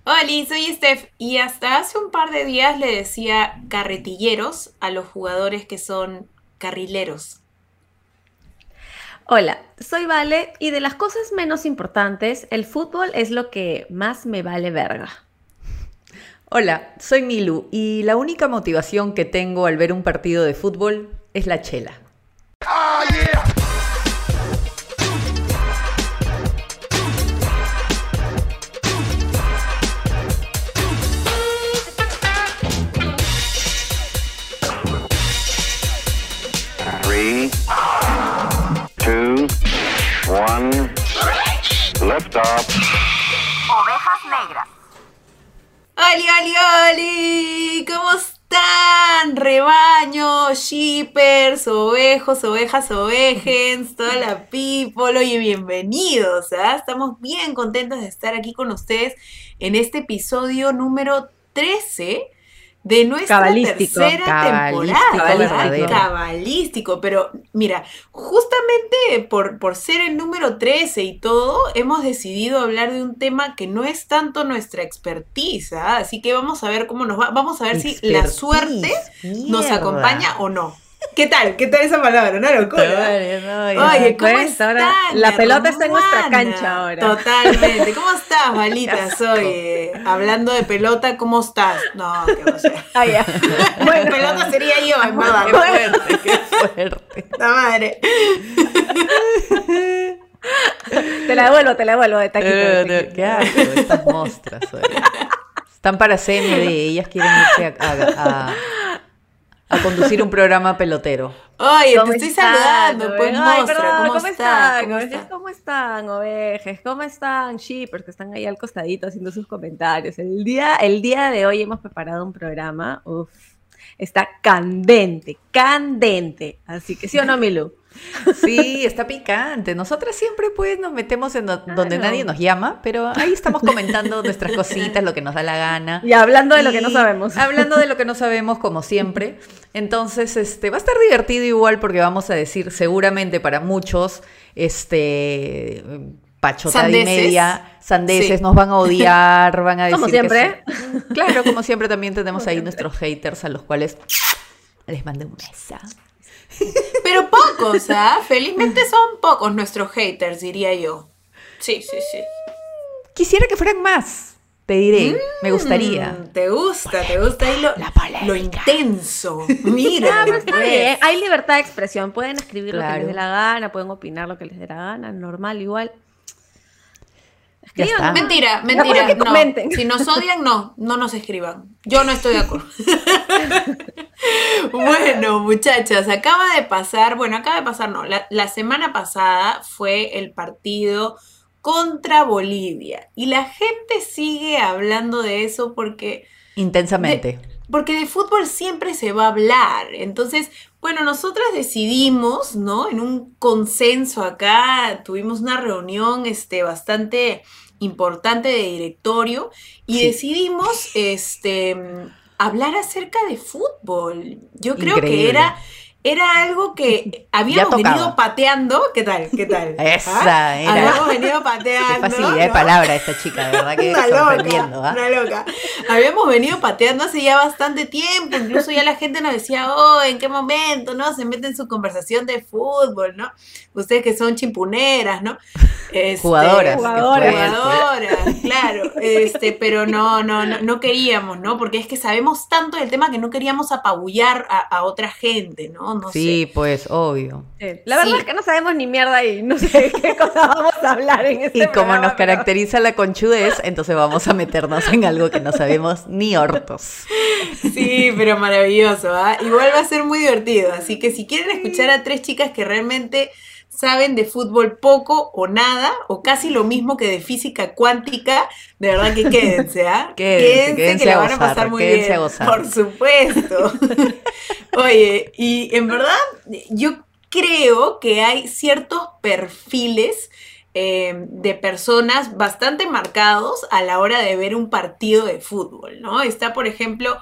Hola, soy Steph y hasta hace un par de días le decía carretilleros a los jugadores que son carrileros. Hola, soy Vale y de las cosas menos importantes, el fútbol es lo que más me vale verga. Hola, soy Milu y la única motivación que tengo al ver un partido de fútbol es la chela. Three, two, one, lift off. Ovejas negras. ¡Oli, oli, oli! ¿Cómo están? Rebaño, shippers, ovejos, ovejas, ovejens, toda la people. Oye, bienvenidos, ¿ah? Estamos bien contentos de estar aquí con ustedes en este episodio número 13 de nuestra tercera temporada. Cabalístico, pero mira, justamente por ser el número 13 y todo, hemos decidido hablar de un tema que no es tanto nuestra expertise, ¿ah? Así que vamos a ver cómo nos va, vamos a ver si la suerte nos acompaña o no. ¿Qué tal? ¿Qué tal esa palabra? Una locura. Oye, ¿cómo están? La pelota está en nuestra cancha ahora. Totalmente. ¿Cómo estás, Malita? Soy hablando de pelota, ¿cómo estás? No, qué va a ser. Bueno, pelota sería yo, en verdad. Qué fuerte. La madre. Te la devuelvo de taquito. Qué asco, estas mostras. Están para CMD, ellas quieren irse a conducir un programa pelotero. Oye, te estoy saludando, pues mostra, ¿cómo están? ¿Cómo están, ovejas? ¿Cómo están, shippers que están ahí al costadito haciendo sus comentarios? El día de hoy hemos preparado un programa, está candente, así que ¿sí o no, Milu? Sí, está picante. Nosotras siempre pues nos metemos en donde nadie nos llama, pero ahí estamos comentando nuestras cositas, lo que nos da la gana. Y hablando de lo que no sabemos. Hablando de lo que no sabemos, como siempre. Entonces, va a estar divertido igual porque vamos a decir seguramente para muchos, pachotada y media, sandeces, sí. Nos van a odiar, van a decir como siempre. Claro, como siempre también tenemos ahí nuestros haters a los cuales les mando un beso. Pero pocos, ¿ah? Felizmente son pocos nuestros haters, diría yo. Sí. Quisiera que fueran más, te diré. Me gustaría. Te gusta ahí lo intenso. Mira, pero está bien. Hay libertad de expresión. Pueden escribir lo que les dé la gana, pueden opinar lo que les dé la gana, normal, igual. Escriban, mentira, no. Si nos odian, no nos escriban. Yo no estoy de acuerdo. Bueno, muchachas, acaba de pasar, la semana pasada fue el partido contra Bolivia y la gente sigue hablando de eso porque... Intensamente. Porque de fútbol siempre se va a hablar. Entonces, bueno, nosotras decidimos, ¿no? En un consenso acá, tuvimos una reunión bastante importante de directorio y sí. Decidimos hablar acerca de fútbol. Yo creo que era algo que habíamos venido pateando. ¿Qué tal? Esa era. Habíamos venido pateando. Qué facilidad de palabra esta chica, de verdad que sorprendiendo. Una loca. Habíamos venido pateando hace ya bastante tiempo. Incluso ya la gente nos decía, ¿en qué momento, no? Se mete en su conversación de fútbol, ¿no? Ustedes que son chimpuneras, ¿no? Jugadoras, claro. Pero no queríamos, ¿no? Porque es que sabemos tanto del tema que no queríamos apabullar a otra gente, ¿no? Sí, sé. pues, obvio. La verdad es que no sabemos ni mierda y no sé qué cosa vamos a hablar en este programa. Y como programa, nos caracteriza la conchudez, entonces vamos a meternos en algo que no sabemos ni ortos. Sí, pero maravilloso, ¿ah? Igual va a ser muy divertido. Así que si quieren escuchar a tres chicas que realmente saben de fútbol poco o nada, o casi lo mismo que de física cuántica, de verdad que quédense, ¿ah? Quédense que la van a pasar muy bien. A gozar. Por supuesto. Oye, y en verdad, yo creo que hay ciertos perfiles de personas bastante marcados a la hora de ver un partido de fútbol, ¿no? Está, por ejemplo,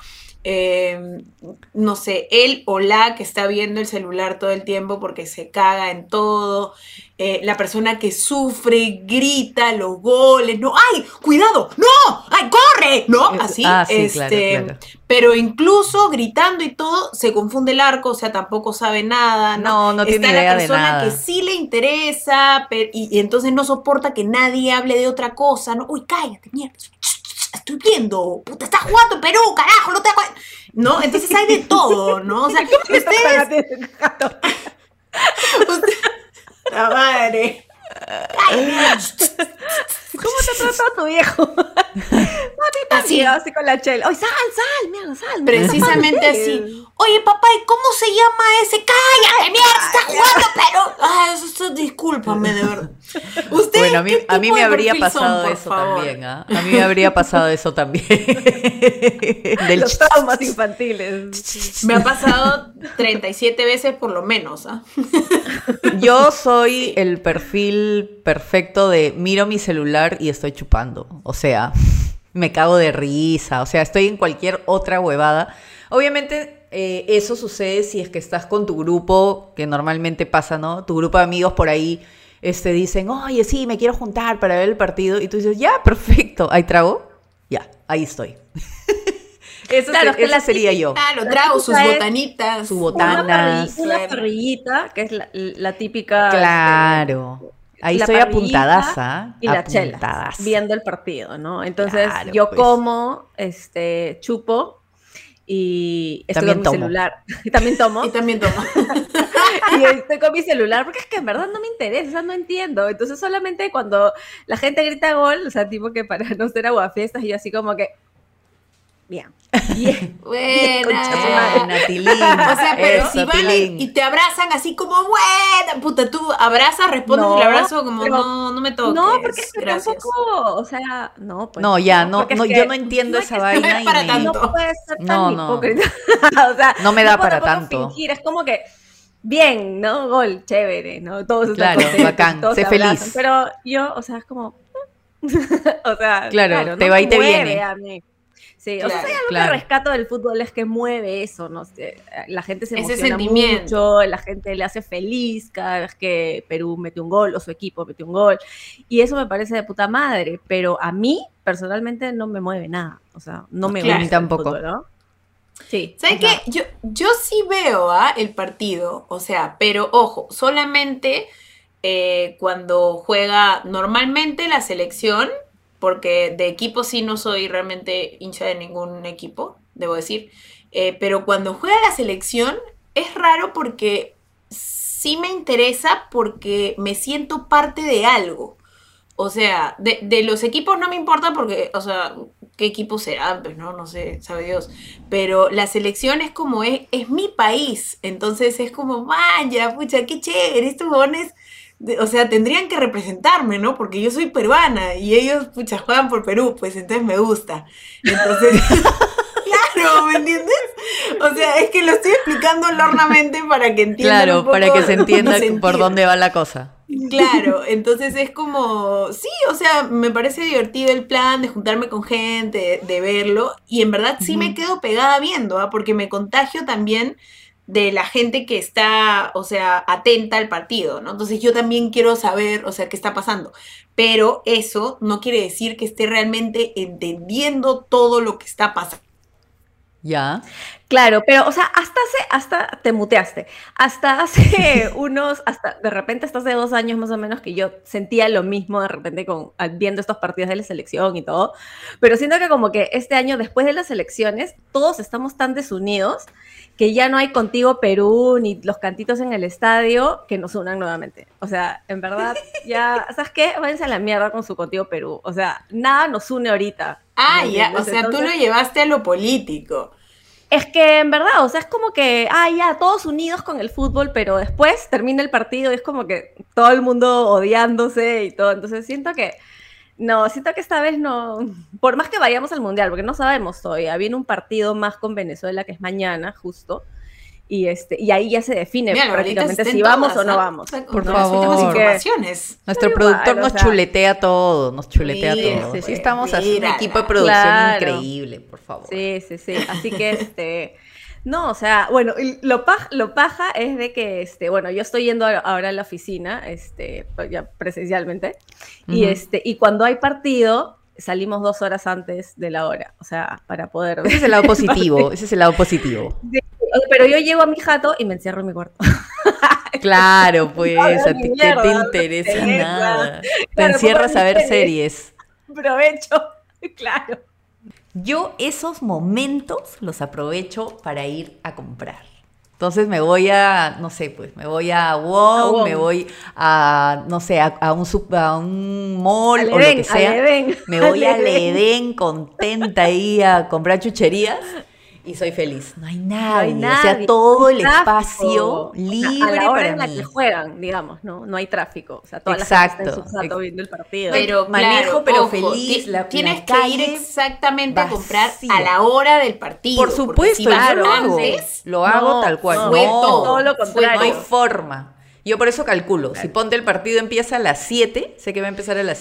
no sé, él o la que está viendo el celular todo el tiempo porque se caga en todo, la persona que sufre, grita los goles, no, ¡ay, cuidado! ¡No! ¡Ay, ¡hombre! ¿No? Así. Sí, claro. Pero incluso gritando y todo, se confunde el arco, o sea, tampoco sabe nada. No tiene Está idea la de persona nada. que sí le interesa, y entonces no soporta que nadie hable de otra cosa, ¿no? Uy, cállate, mierda. Estoy viendo, puta, estás jugando en Perú, carajo, no te das cuenta. ¿No? Entonces hay de todo, ¿no? O sea, ustedes... La madre. ¿Cómo te trata tu viejo? Así. Así con la chela. ¡Ay, sal, mierda, sal! Precisamente así. Oye, papá, ¿y cómo se llama ese? ¡Cállate, mierda! ¡Estás jugando, pero! Ay, eso, discúlpame, de verdad. ¿Ustedes Bueno, a mí me habría pasado por eso favor? también, ¿ah? A mí me habría pasado eso también. Los traumas infantiles. Me ha pasado 37 veces por lo menos, ¿ah? Yo soy el perfil perfecto de miro mi celular y estoy chupando. O sea, me cago de risa. O sea, estoy en cualquier otra huevada. Obviamente, eso sucede si es que estás con tu grupo, que normalmente pasa, ¿no? Tu grupo de amigos por ahí dicen, oye, sí, me quiero juntar para ver el partido. Y tú dices, ya, perfecto. ¿Hay trago? Ya, ahí estoy. Claro, esa sería yo. Claro, trago sus típica es botanitas. Su botanas. Una parrillita, que es la típica. Claro. Ahí la estoy parrillita apuntadaza. Y la chela, apuntadaza. viendo el partido, ¿no? Entonces, Claro, yo pues. como, chupo y estoy También con mi tomo. celular. Y también tomo. Y también tomo. Y estoy con mi celular porque es que en verdad no me interesa, o sea, no entiendo. Entonces, solamente cuando la gente grita gol, o sea, tipo que para no ser aguafiestas, y yo así como que. Bien. Buena. Buena, Tilín. O sea, pero Eso, si van Tilín. y te abrazan así como, buena, puta, tú abrazas, respondes No, el abrazo como, pero- no me toques. No, porque es que gracias. tampoco, o sea, no, pues. No, ya, porque es no, que yo no entiendo no esa es que vaina es para y tanto. No puedes ser tan No, no. hipócrita. O sea, No me da para puedo tanto. fingir, es como que, bien, ¿no? Gol, chévere, ¿no? Todos están Claro, contentos, bacán, todos sé se abrazan, feliz. pero yo, o sea, es como, o sea, Claro, te no va me y te mueve viene. a mí. Sí, o sea, Claro, si hay algo claro. que rescato del fútbol es que mueve eso, ¿no? La gente se Ese emociona sentimiento. mucho, la gente le hace feliz cada vez que Perú mete un gol o su equipo mete un gol, y eso me parece de puta madre, pero a mí, personalmente, no me mueve nada, o sea, no me Claro. gusta A mí tampoco. el fútbol, ¿no? Sí. ¿Saben o sea, qué? Yo sí veo el partido, o sea, pero ojo, solamente cuando juega normalmente la selección, porque de equipo sí no soy realmente hincha de ningún equipo, debo decir, pero cuando juega la selección es raro porque sí me interesa porque me siento parte de algo. O sea, de los equipos no me importa porque, o sea, qué equipo será, pues no sé, sabe Dios. Pero la selección es como, es mi país. Entonces es como, vaya, pucha, qué chévere, estos jóvenes, o sea, tendrían que representarme, ¿no? Porque yo soy peruana y ellos, pucha, juegan por Perú, pues entonces me gusta. Entonces, claro, ¿me entiendes? O sea, es que lo estoy explicando lornamente para que entiendan un Claro, poco para que se entienda el sentido. por dónde va la cosa. Claro, entonces es como, sí, o sea, me parece divertido el plan de juntarme con gente, de verlo, y en verdad sí me quedo pegada viendo, porque me contagio también de la gente que está, o sea, atenta al partido, ¿no? Entonces yo también quiero saber, o sea, qué está pasando, pero eso no quiere decir que esté realmente entendiendo todo lo que está pasando. Ya. claro, pero, o sea, hasta te muteaste. Hasta hace de repente hasta hace 2 años más o menos que yo sentía lo mismo de repente viendo estos partidos de la selección y todo. Pero siento que como que este año, después de las elecciones, todos estamos tan desunidos que ya no hay Contigo Perú ni los cantitos en el estadio que nos unan nuevamente. O sea, en verdad, ya, ¿sabes qué? Váyanse a la mierda con su Contigo Perú. O sea, nada nos une ahorita. Ah, ¿me ya, entiendes? o sea, tú lo Entonces, llevaste a lo político. es que en verdad, o sea, es como que, ya, todos unidos con el fútbol, pero después termina el partido y es como que todo el mundo odiándose y todo. Entonces siento que esta vez no, por más que vayamos al Mundial, porque no sabemos todavía, viene un partido más con Venezuela que es mañana, justo, y ahí ya se define Mira, la bolita prácticamente está en si vamos todas, o no ¿ah? vamos. O sea, Por con las últimas favor. informaciones. Nuestro Pero productor igual, o nos sea, chuletea todo, nos chuletea mira, todo. sí, Sí, sí, estamos haciendo un mírala. equipo de producción Claro. increíble, por favor. Sí. Así que, no, o sea, bueno, y lo paja es de que, bueno, yo estoy yendo ahora a la oficina, pues ya presencialmente, Ujú. y cuando hay partido, salimos 2 horas antes de la hora, o sea, para poder... Ese es el lado positivo, ese es el lado positivo. Sí, pero yo llego a mi jato y me encierro en mi cuarto. Claro, pues, No, a ti ni qué te mierda, no interesa te interesa. nada. Te Claro, encierras pongo a ver mi serie. series. Provecho, claro. Yo esos momentos los aprovecho para ir a comprar. Entonces me voy a, no sé, pues, me voy a Wong, me voy a, no sé, a un mall Al o lo Edén, que sea. al Edén, Me voy al al Edén. Edén contenta ahí a comprar chucherías y soy feliz. No hay nadie, o sea, nadie, todo el no hay espacio tráfico. O sea, libre a la hora para en la mí. que juegan, digamos, ¿no? hay tráfico. O sea, toda la gente está en su jato viendo el partido. Pero Manejo, claro, pero ojo, feliz, la tienes que ir calle exactamente a comprar vacía. a la hora del partido. Por porque supuesto, si yo vas lo hago. antes, Lo hago tal cual. no, fue No, todo lo fue contrario. no hay todo. forma. Yo por eso calculo. Si ponte el partido empieza a las 7, sé que va a empezar a las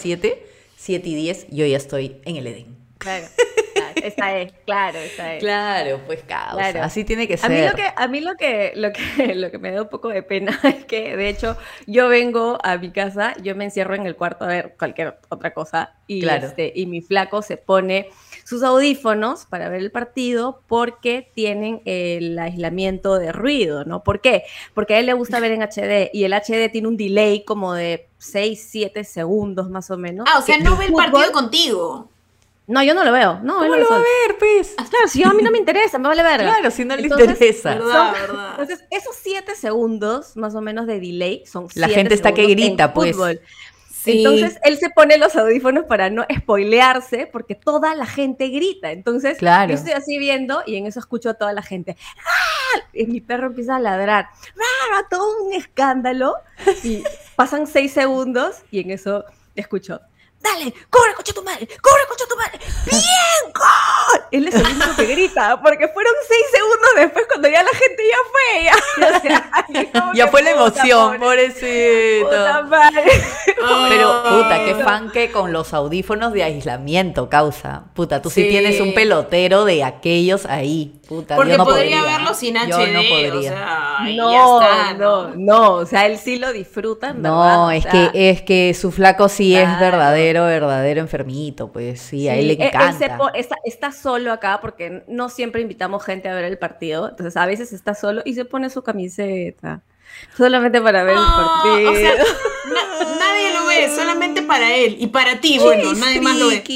7:10, yo ya estoy en el Edén. Claro, esa es, claro, esa es. Claro, pues causa. Claro. Así tiene que A ser. mí lo que me da un poco de pena es que, de hecho, yo vengo a mi casa, yo me encierro en el cuarto a ver cualquier otra cosa y, Claro. y mi flaco se pone sus audífonos para ver el partido porque tienen el aislamiento de ruido, ¿no? ¿Por qué? Porque a él le gusta ver en HD y el HD tiene un delay como de 6, 7 segundos más o menos. Ah, o sea, que no el ve el fútbol- partido contigo. No, yo no lo veo. No, ¿Cómo él no lo va a sabe. ver, pues? Claro, si a mí no me interesa, me vale verga. Claro, si no le Entonces, interesa. ¿Verdad? ¿verdad? Entonces, esos 7 segundos más o menos de delay son La 7 gente está que segundos en grita, pues. fútbol. Sí. Entonces, él se pone los audífonos para no spoilearse porque toda la gente grita. Entonces, Claro. yo estoy así viendo y en eso escucho a toda la gente. ¡Ah! Y mi perro empieza a ladrar. ¡Ah! Todo un escándalo. Y pasan 6 segundos y en eso escucho. ¡Dale! ¡Corre, concha tu madre! ¡Corre, concha tu madre! ¡Bien! ¡Gol! Él es el único que grita, porque fueron 6 segundos después cuando ya la gente ya fue. Ya, o sea, como Ya que fue la puta, emoción, pobre, pobrecito. puta madre. Pero, puta, qué fan que con los audífonos de aislamiento causa. Puta, tú sí Sí. tienes un pelotero de aquellos ahí. Puta, Porque yo no podría podría. verlo sin HD. Yo no podría. O sea, y No, ya está, no, o sea, él sí lo disfruta, en verdad. No, o es sea, que su flaco sí es Claro. verdadero enfermito, pues sí, a él le él encanta. está solo acá porque no siempre invitamos gente a ver el partido, entonces a veces está solo y se pone su camiseta solamente para ver el partido. O sea, nadie lo ve, solamente para él. Y para ti, bueno, nadie más lo ve.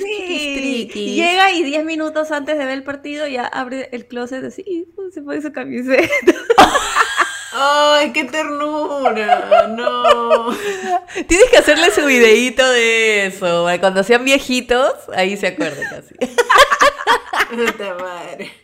Sí, y llega y 10 minutos antes de ver el partido ya abre el closet así y se pone su camiseta. Ay, qué ternura. No. Tienes que hacerle su videíto de eso, para cuando sean viejitos, ahí se acuerden casi. Puta madre.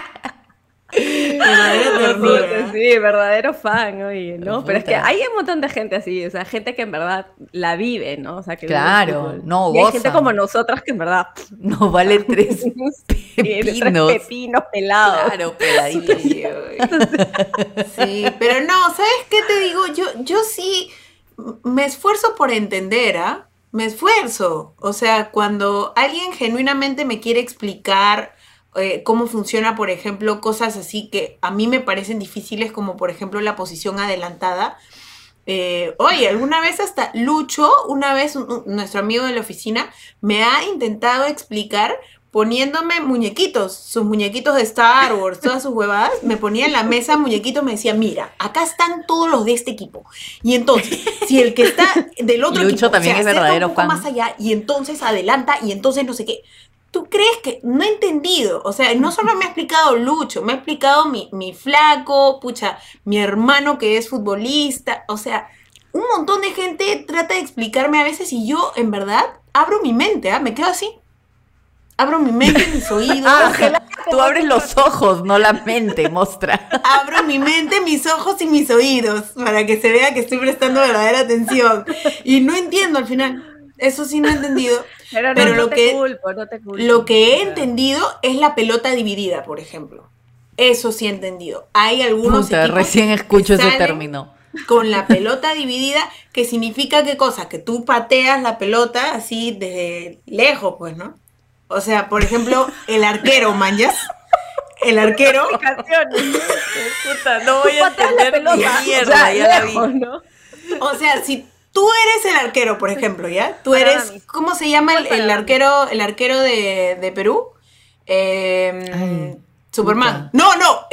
Verdadera ternura. Sí, verdadero fan, oye, ¿no? Pero es que Puta. hay un montón de gente así, o sea, gente que en verdad la vive, ¿no? O sea, que vive el Claro, fútbol. no, y hay gente goza. como nosotras que en verdad No vale 3 pepinos. tres pepinos pelados. Claro, peladitos. Sí, sí, pero no, ¿sabes qué te digo? Yo sí me esfuerzo por entender, ¿ah? Me esfuerzo. O sea, cuando alguien genuinamente me quiere explicar cómo funciona, por ejemplo, cosas así que a mí me parecen difíciles, como por ejemplo la posición adelantada. Oye, alguna vez hasta Lucho, una vez nuestro amigo de la oficina, me ha intentado explicar poniéndome muñequitos, sus muñequitos de Star Wars, todas sus huevadas, me ponía en la mesa muñequitos, me decía, mira, acá están todos los de este equipo. Y entonces, si el que está del otro Lucho equipo también se es acerca verdadero un poco fan. más allá y entonces adelanta y entonces no sé qué. ¿Tú crees que no he entendido? O sea, no solo me ha explicado Lucho, me ha explicado mi flaco, pucha, mi hermano que es futbolista, o sea, un montón de gente trata de explicarme a veces y yo, en verdad, abro mi mente, ¿ah? Me quedo así. Abro mi mente, mis oídos. Tú abres los ojos, no la mente, mostra. Abro mi mente, mis ojos y mis oídos para que se vea que estoy prestando verdadera atención. Y no entiendo al final. Eso sí no he entendido. Pero Pero no lo te que- culpo, no te culpo. Lo que he O sea, entendido es la pelota dividida, por ejemplo. Eso sí he entendido. Hay algunos Puta, equipos recién escucho que ese salen término. con la pelota dividida, que significa qué cosa, que tú pateas la pelota así desde lejos, pues, ¿no? O sea, por ejemplo, el arquero, manjas. El arquero, Explicaciones. Puta, no voy Tú pateas la pelota, mierda, o sea, ya la vi. lejos, ¿no? o sea, si tú eres el arquero, por ejemplo, ¿ya? Tú Para eres, mí. ¿cómo se llama el arquero de Perú? Ay, Superman. No,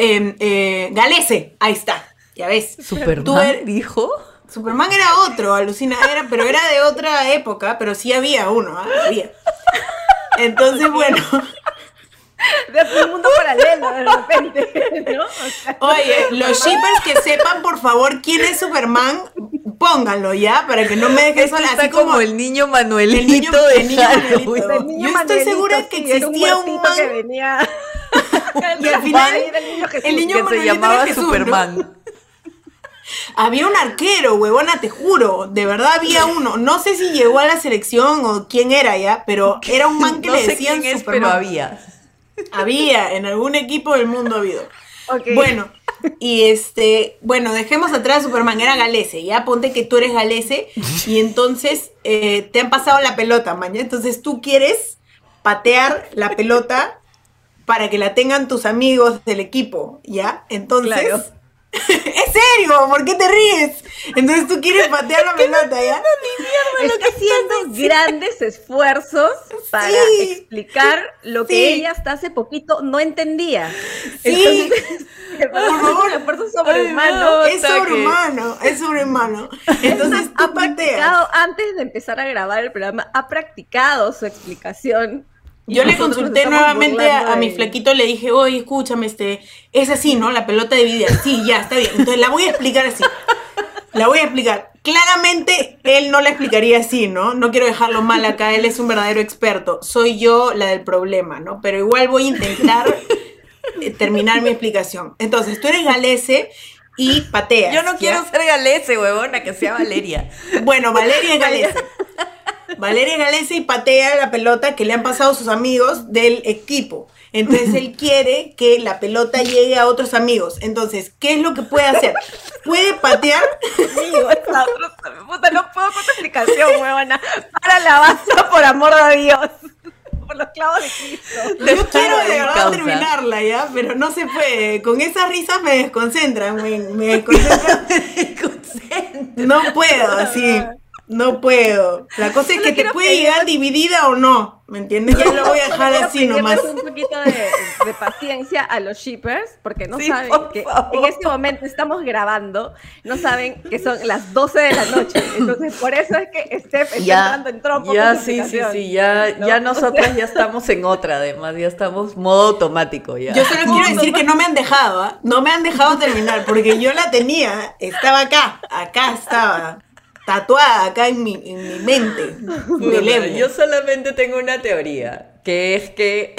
Galese. Ahí está. Ya ves. Superman Tú eres- dijo. Superman era otro, alucina, pero era de otra época, pero sí había uno, ¿ah? Había. Entonces, bueno, De un mundo paralelo, de repente, ¿no? O sea, oye, los shippers que sepan, por favor, quién es Superman, pónganlo, ¿ya? Para que no me dejen Esto sola. está Así como el niño Manuelito el niño de Halloween. Manuelito. el niño Yo estoy Manuelito, segura que sí, era existía un muertito man- que venía. Y al final, Era el niño Jesús. el niño Que se Manuelito llamaba era Jesús, ¿no? Superman. Había un arquero, huevona, te juro. De verdad había uno. No sé si llegó a la selección o quién era ya, pero era un man que No le sé decían quién es, Superman. pero había. Había, en algún equipo del mundo ha habido. Ok. Bueno, bueno, dejemos atrás a Superman, era Galese, ya ponte que tú eres Galese y entonces te han pasado la pelota, mañana. Entonces tú quieres patear la pelota para que la tengan tus amigos del equipo, ¿ya? Entonces, Claro. ¿es serio? ¿Por qué te ríes? Entonces tú quieres patear la pelota, ¿ya? Está haciendo grandes esfuerzos para Sí. explicar lo que Sí. ella hasta hace poquito no entendía. Sí. Entonces, Por favor. un esfuerzo sobrehumano. no. Es sobrehumano, es sobrehumano. Entonces Ha tú pateas. practicado, antes de empezar a grabar el programa, ha practicado su explicación. Y Yo le nosotros nos consulté estamos nuevamente burlando a mi de- flaquito, le dije, oye, escúchame, es así, ¿no? La pelota dividida. Sí, ya, está bien. Entonces la voy a explicar así. La voy a explicar. Claramente él no la explicaría así, ¿no? No quiero dejarlo mal acá, él es un verdadero experto. Soy yo la del problema, ¿no? Pero igual voy a intentar terminar mi explicación. Entonces, tú eres Galese y pateas. Yo no ¿ya? quiero ser Galese, huevona, que sea Valeria. Bueno, Valeria es Galese. Valeria es Galese y patea la pelota que le han pasado sus amigos del equipo. Entonces él quiere que la pelota llegue a otros amigos. Entonces, ¿qué es lo que puede hacer? Puede patear. Amigo, esa otra- puta, no puedo con tu explicación, huevona. Para la basta, por amor de Dios. Por los clavos de Cristo. Yo quiero de en verdad causa. terminarla, ¿ya? Pero no se puede. Con esas risas me desconcentran. Me desconcentran. No puedo, así. No puedo. La cosa es Solo que te quiero puede pedir- llegar dividida o no. ¿Me entiendes? Ya lo voy a dejar Solo así quiero nomás. pedirles un poquito de paciencia a los shippers, porque no Sí, saben por que favor. en este momento estamos grabando, no saben que son las 12 de la noche. Entonces, por eso es que Steph está entrando en trompo ya con su sí, explicación. ya, ¿no? ya O nosotras sea, ya estamos en otra, además, ya estamos modo automático ya. Yo solo quiero decir que no me han dejado, ¿ah? No me han dejado terminar, porque yo la tenía, estaba acá estaba, tatuada acá en mi mente. Puta, Indeleble. yo solamente tengo una teoría, que es que,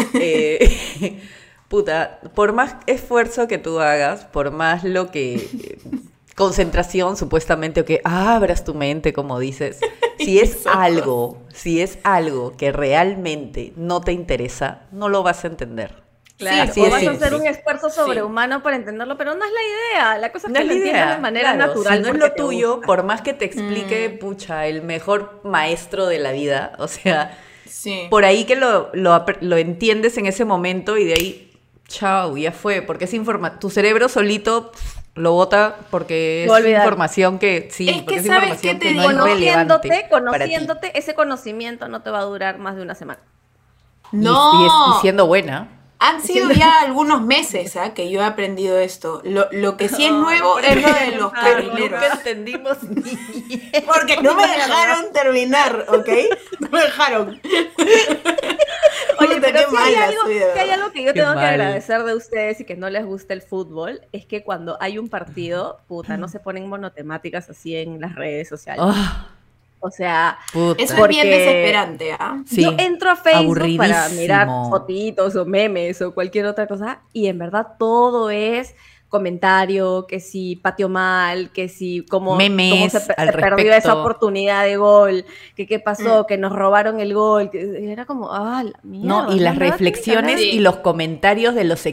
puta, por más esfuerzo que tú hagas, por más lo que, concentración supuestamente, o que abras tu mente, como dices, si es algo que realmente no te interesa, no lo vas a entender. Claro, Así o de vas a simple. hacer un esfuerzo sobrehumano para entenderlo, pero no es la idea. La cosa es No que es lo la entiendas idea, de manera claro, natural. si no es porque lo te tuyo, gusta. por más que te explique, pucha, el mejor maestro de la vida, o sea, Sí. por ahí que lo entiendes en ese momento y de ahí, chao, ya fue, porque es tu cerebro solito lo bota porque es Lo olvidar. información que, sí, Es que porque es ¿sabes información qué te que no digo? es relevante para ti. Conociéndote, ese conocimiento no te va a durar más de una semana. No. Y siendo buena. Han sido ya algunos meses que yo he aprendido esto. Lo que sí es nuevo es lo de los carrileros. Nunca entendimos ni Porque no me dejaron terminar, ¿ok? No me dejaron. Oye, Puta, pero qué si hay, mala algo, soy, de si hay verdad. algo que yo Qué tengo que mal. agradecer de ustedes y que no les gusta el fútbol, es que cuando hay un partido, puta, no se ponen monotemáticas así en las redes sociales. Ah, O sea, puta. Eso es Porque- bien desesperante, ¿ah? Sí, yo entro a Facebook para aburridísimo. mirar fotitos o memes o cualquier otra cosa y en verdad todo es comentario, que si pateó mal, que si cómo Memes se al perdió respecto. esa oportunidad de gol, que qué pasó, que nos robaron el gol, que era como, ah, la mierda. No, y las ¿verdad? reflexiones Sí. y los comentarios de los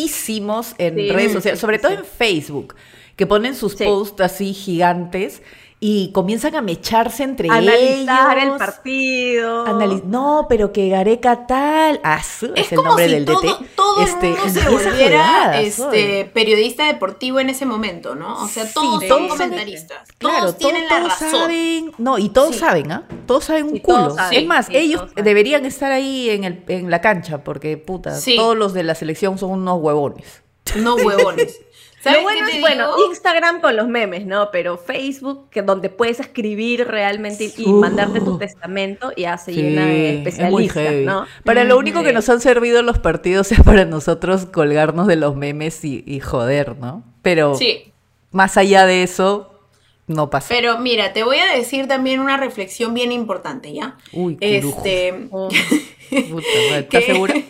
expertísimos en Sí, redes sí, sociales, sí, sobre sí, todo sí. en Facebook, que ponen sus Sí. posts así gigantes y comienzan a mecharse entre Analizar el ellos. partido. No, pero que Gareca tal. Es el como nombre si del todo, DT. todo el mundo y se esas volviera jugadas, oye. periodista deportivo en ese momento, ¿no? O sea, todos Sí, son todos comentaristas. Claro, todos tienen la todos razón. saben, no, y todos Sí. saben, ¿ah? Todos saben un Sí, todos culo. saben, Es más, sí, ellos todos saben. deberían estar ahí en la cancha, porque puta, Sí. todos los de la selección son unos huevones. No huevones. ¿Sabes Lo bueno qué te es, bueno, digo? Instagram con los memes, ¿no? Pero Facebook, que donde puedes escribir realmente y Uf. mandarte tu testamento, ya se llena de es muy especialistas, heavy. ¿no? Para lo único que Sí. nos han servido los partidos es para nosotros colgarnos de los memes y joder, ¿no? Pero Sí. más allá de eso, no pasa. Pero mira, te voy a decir también una reflexión bien importante, ¿ya? Uy, curujo. Oh, Puta madre, ¿estás que- segura?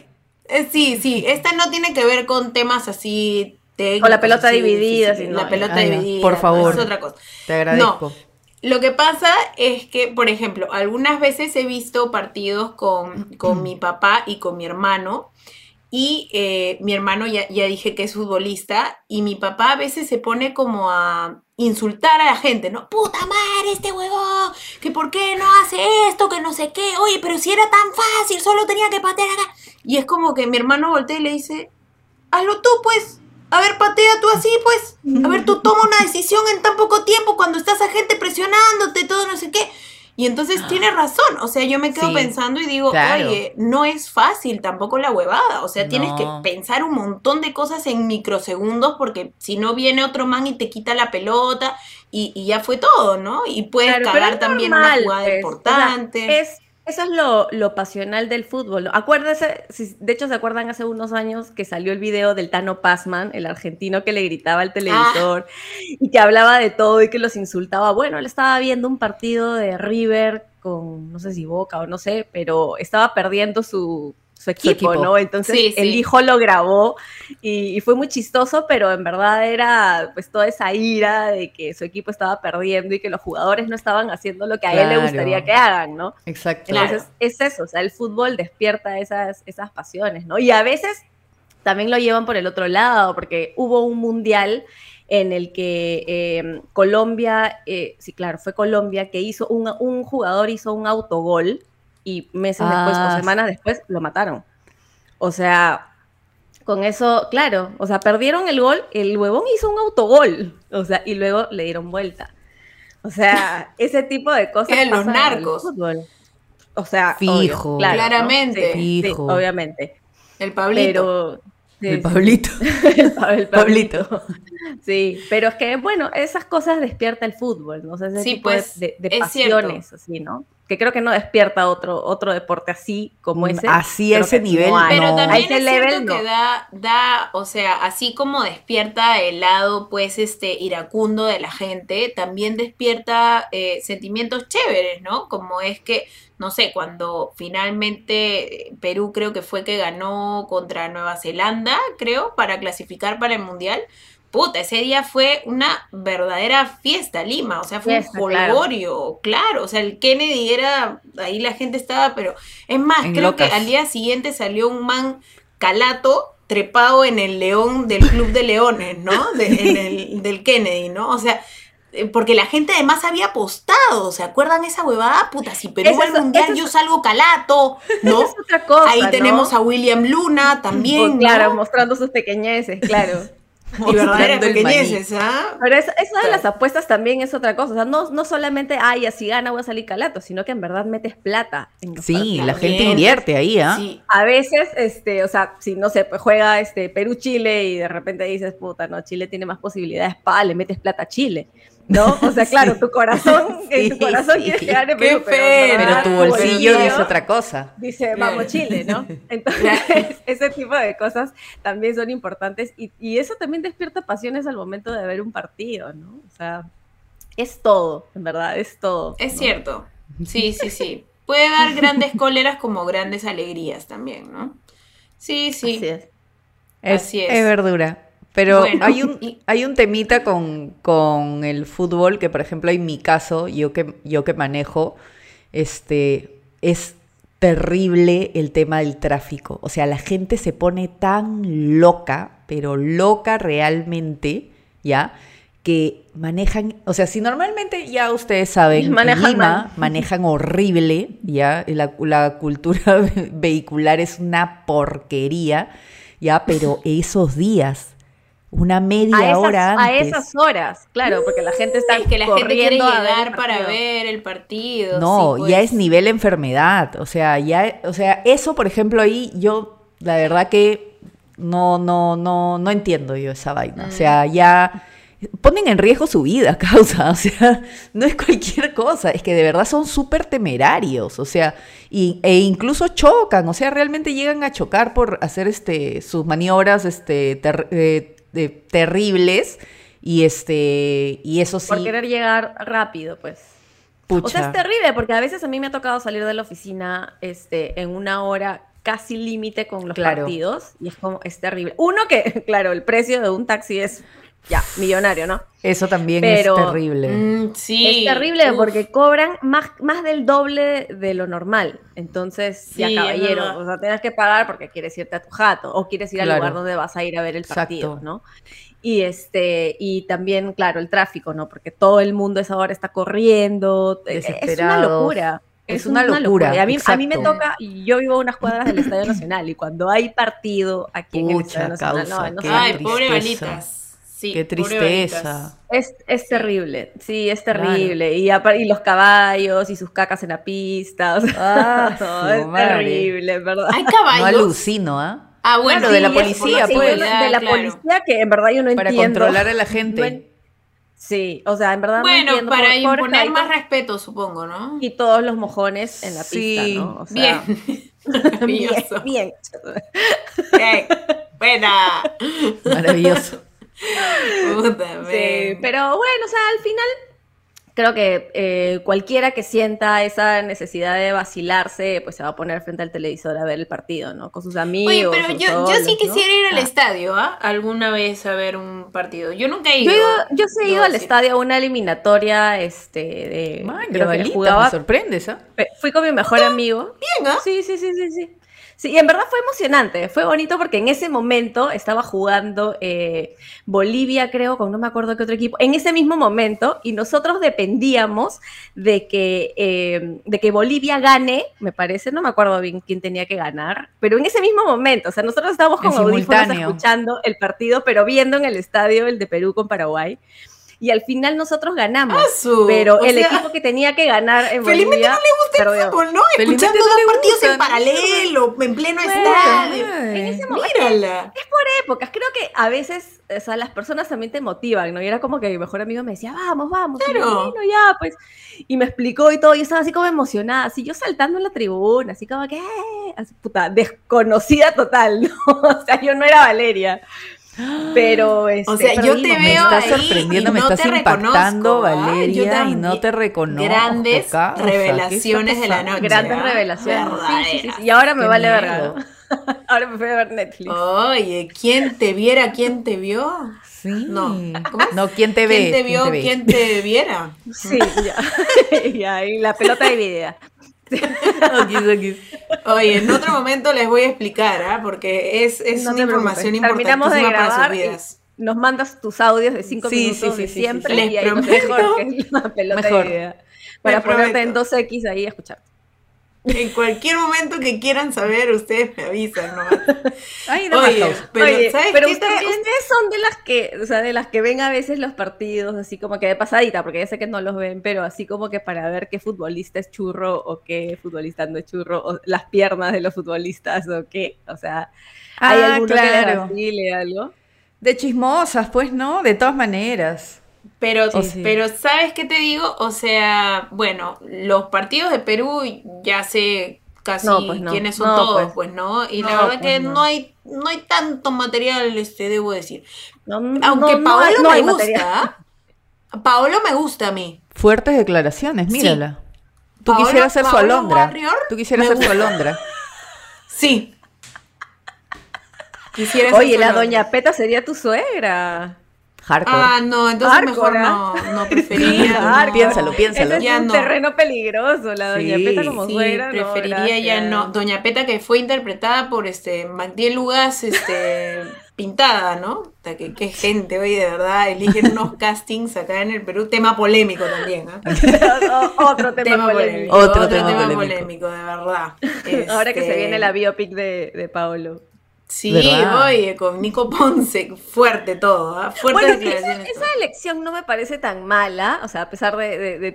Sí, esta no tiene que ver con temas así técnicos. Con la pelota así, dividida, sí, sino- la pelota Ah, ya. dividida. Por favor. Es otra cosa. Te agradezco. Lo que pasa es que, por ejemplo, algunas veces he visto partidos con mi papá y con mi hermano. Y mi hermano ya dije que es futbolista. Y mi papá a veces se pone como a insultar a la gente, ¿no? ¡Puta madre, este huevón! ¿Que por qué no hace esto? Que no sé qué. Oye, pero si era tan fácil, solo tenía que patear acá. Y es como que mi hermano voltea y le dice, hazlo tú, pues. A ver, patea tú así, pues. A ver, tú toma una decisión en tan poco tiempo cuando estás a gente presionándote, todo no sé qué. Y entonces tiene razón. O sea, yo me quedo Sí, pensando y digo, claro. oye, no es fácil tampoco la huevada. O sea, tienes que No. pensar un montón de cosas en microsegundos porque si no viene otro man y te quita la pelota y ya fue todo, ¿no? Y puedes Claro, pero cagar es también normal, una jugada pues. importante. O sea, eso es lo pasional del fútbol, ¿no? Acuérdense, de hecho se acuerdan hace unos años que salió el video del Tano Pazman, el argentino que le gritaba al televisor y que hablaba de todo y que los insultaba. Bueno, él estaba viendo un partido de River con, no sé si Boca o no sé, pero estaba perdiendo su equipo, ¿no? Entonces Sí, el sí. hijo lo grabó y fue muy chistoso, pero en verdad era pues toda esa ira de que su equipo estaba perdiendo y que los jugadores no estaban haciendo lo que a él le Claro. gustaría que hagan, ¿no? Exacto. Claro. Entonces es eso, o sea, el fútbol despierta esas pasiones, ¿no? Y a veces también lo llevan por el otro lado, porque hubo un mundial en el que Colombia, sí, claro, fue Colombia, que hizo un jugador hizo un autogol y meses después o semanas después lo mataron. O sea, con eso, claro, o sea, perdieron el gol, el huevón hizo un autogol, o sea, y luego le dieron vuelta. O sea, ese tipo de cosas Eran los pasan en el narcos. fútbol. O sea, Fijo. obvio, claro, ¿no? Claramente. Sí, Fijo. obviamente. El Pablito. Pero sí, El sí, Pablito. el Pablito. Sí, pero es que, bueno, esas cosas despierta el fútbol, ¿no? O sea, ese Sí, tipo pues, de es pasiones, así, ¿no? Que creo que no despierta otro deporte así como ese. Así a Creo ese que nivel, no hay. Pero no. A también ese es level, cierto que no. da, o sea, así como despierta el lado, pues, iracundo de la gente, también despierta sentimientos chéveres, ¿no? Como es que, no sé, cuando finalmente Perú creo que fue que ganó contra Nueva Zelanda, creo, para clasificar para el Mundial. Puta, ese día fue una verdadera fiesta, Lima, o sea, fue Fiesta, un claro. jolgorio, claro, o sea, el Kennedy era, ahí la gente estaba, pero es más, En creo locas. que al día siguiente salió un man calato trepado en el león del Club de Leones, ¿no? Del Kennedy, ¿no? O sea, porque la gente además había apostado, ¿se acuerdan esa huevada? Puta, si Perú va al Mundial yo salgo calato, ¿no? Esa es otra cosa, Ahí ¿no? tenemos a William Luna también, Oh, claro, ¿no? mostrando sus pequeñeces, claro. Y verdaderas Mostrando el pequeñeces, ¿ah? Pero eso de las apuestas también es otra cosa. O sea, no solamente, ay, así gana voy a salir calato, sino que en verdad metes plata en los Sí, partidos. la gente También. invierte ahí, ¿ah? Sí. A veces, o sea, si no sé, pues juega Perú-Chile y de repente dices, puta, no, Chile tiene más posibilidades, le metes plata a Chile, ¿no? O sea, claro, tu corazón, en tu Sí, corazón sí. quieres que gane Qué Perú, pero, en pena. Pero verdad, tu bolsillo bolsillo dice otra cosa. dice, Claro. vamos Chile, ¿no? Entonces, ese tipo de cosas también son importantes y eso también despierta pasiones al momento de ver un partido, ¿no? O sea, es todo, en verdad, es todo. Es ¿no? cierto. Sí, sí, sí. Puede dar grandes cóleras como grandes alegrías también, ¿no? Sí, sí. Así es. Así es. Es verdura. Pero Bueno, y- hay un temita con el fútbol que, por ejemplo, en mi caso, yo que manejo, es terrible el tema del tráfico. O sea, la gente se pone tan loca, pero loca realmente, ¿ya? que manejan, o sea, si normalmente ya ustedes saben, en Manejan Lima mal. manejan horrible, ya, la cultura vehicular es una porquería, ya, pero esos días, una media hora A antes. esas horas, claro, porque la gente está Es que la gente quiere corriendo a ver el llegar para partido. ver el partido. No, sí, ya pues. es nivel enfermedad. O sea, eso, por ejemplo, ahí yo, la verdad que no entiendo yo esa vaina. O sea, ya ponen en riesgo su vida, causa. O sea, no es cualquier cosa. Es que de verdad son súper temerarios. O sea, e incluso chocan. O sea, realmente llegan a chocar por hacer sus maniobras terribles. Y eso sí. Por querer llegar rápido, pues. Pucha. O sea, es terrible, porque a veces a mí me ha tocado salir de la oficina en una hora casi límite con los Claro. partidos, y es terrible. Uno que, claro, el precio de un taxi es ya millonario, ¿no? Eso también Pero- es terrible. Sí. Es terrible uf. porque cobran más del doble de lo normal. Entonces, Sí, ya es caballero, verdad. o sea, tienes que pagar porque quieres irte a tu jato o quieres ir al Claro. lugar donde vas a ir a ver el partido, Exacto. ¿no? Y también, claro, el tráfico, ¿no? Porque todo el mundo a esa hora está corriendo. Es una Desesperados. locura. Es una locura, Y a mí me exacto. toca, y yo vivo a unas cuadras del Estadio Nacional, y cuando hay partido aquí en el Pucha, Estadio Nacional, causa, no qué sé, Ay, tristeza. pobre Balitas. Sí, Qué pobre tristeza. Balitas. Es terrible, sí, es terrible. Y los caballos y sus cacas en la pista. O sea, Ah, no, su es madre. terrible, en verdad. Hay No caballos. alucino, ¿ah? Ah, bueno, Claro, de la sí, es policía, por pues. seguridad, de la claro. policía que en verdad yo no Para entiendo. controlar a la No gente. en- Sí, o sea, en verdad no Bueno, entiendo. para pobres imponer caballitos más respeto, supongo, ¿no? y todos los mojones en la Sí, pista, ¿no? O sea, Bien. bien, Maravilloso. bien. Bien. Buena. Maravilloso. Puta, Sí, ven. pero bueno, o sea, al final creo que cualquiera que sienta esa necesidad de vacilarse, pues se va a poner frente al televisor a ver el partido, ¿no? Con sus amigos. Oye, pero o yo solos, sí ¿no? quisiera ir al Ah. estadio, ¿ah? Alguna vez a ver un partido. Yo nunca he Yo, ido. yo sí he debo ido al decir. estadio a una eliminatoria, de Man, creo que Balita, jugaba, me sorprendes, ¿ah? fui con mi mejor amigo. Bien, ¿ah? Sí. Sí, y en verdad fue emocionante, fue bonito porque en ese momento estaba jugando Bolivia, creo, con no me acuerdo qué otro equipo, en ese mismo momento, y nosotros dependíamos de que Bolivia gane, me parece, no me acuerdo bien quién tenía que ganar, pero en ese mismo momento, o sea, nosotros estábamos con En audífonos simultáneo. escuchando el partido, pero viendo en el estadio el de Perú con Paraguay, y al final nosotros ganamos, Asu, pero o el sea, equipo que tenía que ganar en felizmente Bolivia no le gusta el perdió. fútbol, ¿no? Felizmente Escuchando no dos le partidos gusta, en paralelo, en pleno estadio. Ay. Mírala. Épocas, creo que a veces, o sea, las personas también te motivan, ¿no? Y era como que mi mejor amigo me decía, vamos, y yo, Claro. bueno, ya, pues, y me explicó y todo, y yo estaba así como emocionada, así yo saltando en la tribuna, así como que, así, puta, desconocida total, ¿no? O sea, yo no era Valeria, pero, O sea, yo te perdimos, Me veo estás ahí sorprendiendo, y me no estás te impactando, reconozco, ¿ah? Yo Valeria, y también. no te reconozco. Grandes causa, ¿qué está revelaciones de la pasando? noche. grandes ¿ah? revelaciones, sí, Verdaderas. y ahora me Qué vale miedo. verga, ¿no? Ahora me fui a ver Netflix. Oye, ¿quién te viera, quién te vio? Sí. No, ¿cómo es? No, ¿quién te ve? ¿Quién te vio, ¿Quién te ve? quién te viera? Sí, ya, ya, y la pelota dividida. Aquí. Pues Oye, en otro momento les voy a explicar, ¿ah? Porque es No una te información preocupes. Terminamos de importantísima para sus grabar y vidas. nos mandas tus audios de 5 Sí, minutos sí, de sí, sí, siempre sí. y Les ahí nos prometo. mejor que es la pelota Mejor. dividida. Para Les ponerte en prometo. 2X ahí a escuchar. En cualquier momento que quieran saber, ustedes me avisan, ¿no? Ay, nada más, Oye, causa. pero Oye, ¿sabes pero qué ustedes, también? ustedes son de las que, o sea, de las que ven a veces los partidos así como que de pasadita, porque ya sé que no los ven, pero así como que para ver qué futbolista es churro o qué futbolista no es churro, o las piernas de los futbolistas o qué, o sea, ¿hay Ah, alguno que les claro. vacile algo? De chismosas, pues, ¿no? De todas maneras. Pero, Sí. pero ¿sabes qué te digo? O sea, bueno, los partidos de Perú ya sé casi No, pues no. quiénes son No, todos, pues. pues, ¿no? Y la No, verdad pues que no. no hay tanto material, debo decir. No, Aunque no Paolo no me hay gusta, material. ¿ah? Paolo me gusta a mí. Fuertes declaraciones, Sí. mírala. Tú Paolo- quisieras ser su Paolo alondra. Warrior Tú quisieras me ser su gusta. alondra. Sí. Quisiera ser Oye, su la alondra. doña Peta sería tu suegra. Hardcore. Ah, no, entonces mejor Hardcore, no preferiría. Hardcore. no. Piénsalo, piénsalo. Ese es Ya un no. terreno peligroso, la doña Sí. Peta como Sí, suegra. no, preferiría ya gracias. no. Doña Peta, que fue interpretada por Magdiel Lugas, pintada, ¿no? O sea, qué gente hoy de verdad eligen unos castings acá en el Perú. Tema polémico también, ¿ah? Otro tema polémico. Otro Otro tema tema polémico. polémico, de verdad. Ahora que se Este, viene la biopic de Paolo. Sí, ¿Verdad? oye, con Nico Ponce, fuerte todo, ¿ah? Fuertes Bueno, declaraciones. esa elección no me parece tan mala, o sea, a pesar de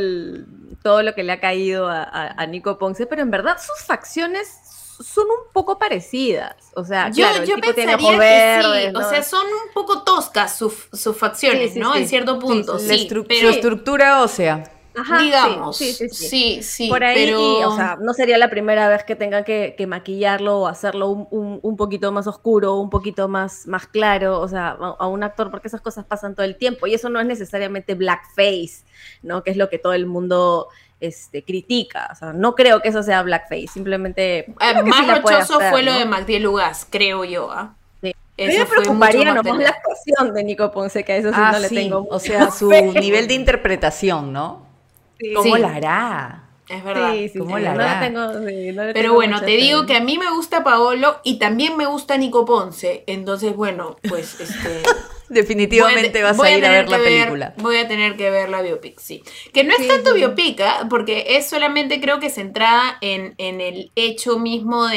todo lo que le ha caído a Nico Ponce, pero en verdad sus facciones son un poco parecidas. O sea, claro, el Yo tipo tiene pensaría ojos que verdes, sí, ¿no? o sea, son un poco toscas sus facciones, Sí, sí, ¿no? sí. En cierto punto, Sí, La sí, su pero estructura ósea. Ajá, digamos, sí. sí, Por ahí, pero o sea, no sería la primera vez que tengan que maquillarlo o hacerlo un poquito más oscuro, un poquito más claro, o sea, a un actor, porque esas cosas pasan todo el tiempo y eso no es necesariamente blackface, ¿no? Que es lo que todo el mundo critica, o sea, no creo que eso sea blackface, simplemente creo que sí más la puede rochoso hacer, fue lo ¿no? de Magdiel Lugas, creo yo, ¿ah? Sí. A mí Eso me fue mucho preocuparía más nomás la pendejo. actuación de Nico Ponce, que a eso sí Ah, no le sí. tengo O sea, su fe. nivel de interpretación, ¿no? Sí. ¿Cómo Sí. la hará? Es verdad. ¿Cómo Sí, la no le hará? tengo, sí, no le Pero tengo bueno, mucha te fe. digo que a mí me gusta Paolo y también me gusta Nico Ponce. Entonces, bueno, pues Definitivamente vas a ir a tener ver la que película. Voy a tener que ver la biopic, sí. Que no es Sí, tanto sí. biopic, ¿ah? Porque es solamente creo que centrada en el hecho mismo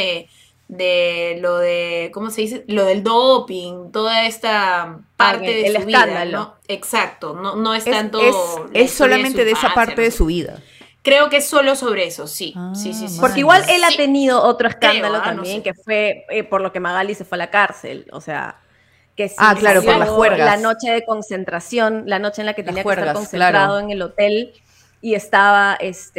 de lo de, ¿cómo se dice? Lo del doping, toda esta parte de el su vida, escándalo. ¿no? Exacto, no es Es, tanto es, la es historia solamente de esa infancia, parte no de sé. su vida. Creo que es solo sobre eso, sí. Ah, Sí. Porque igual él ha Sí. tenido otro escándalo Creo, no también, sé. que fue por lo que Magali se fue a la cárcel. O sea, que sí Ah, claro, por salió las juergas. la noche de concentración, la noche en la que Las tenía que juergas, estar concentrado claro. en el hotel y estaba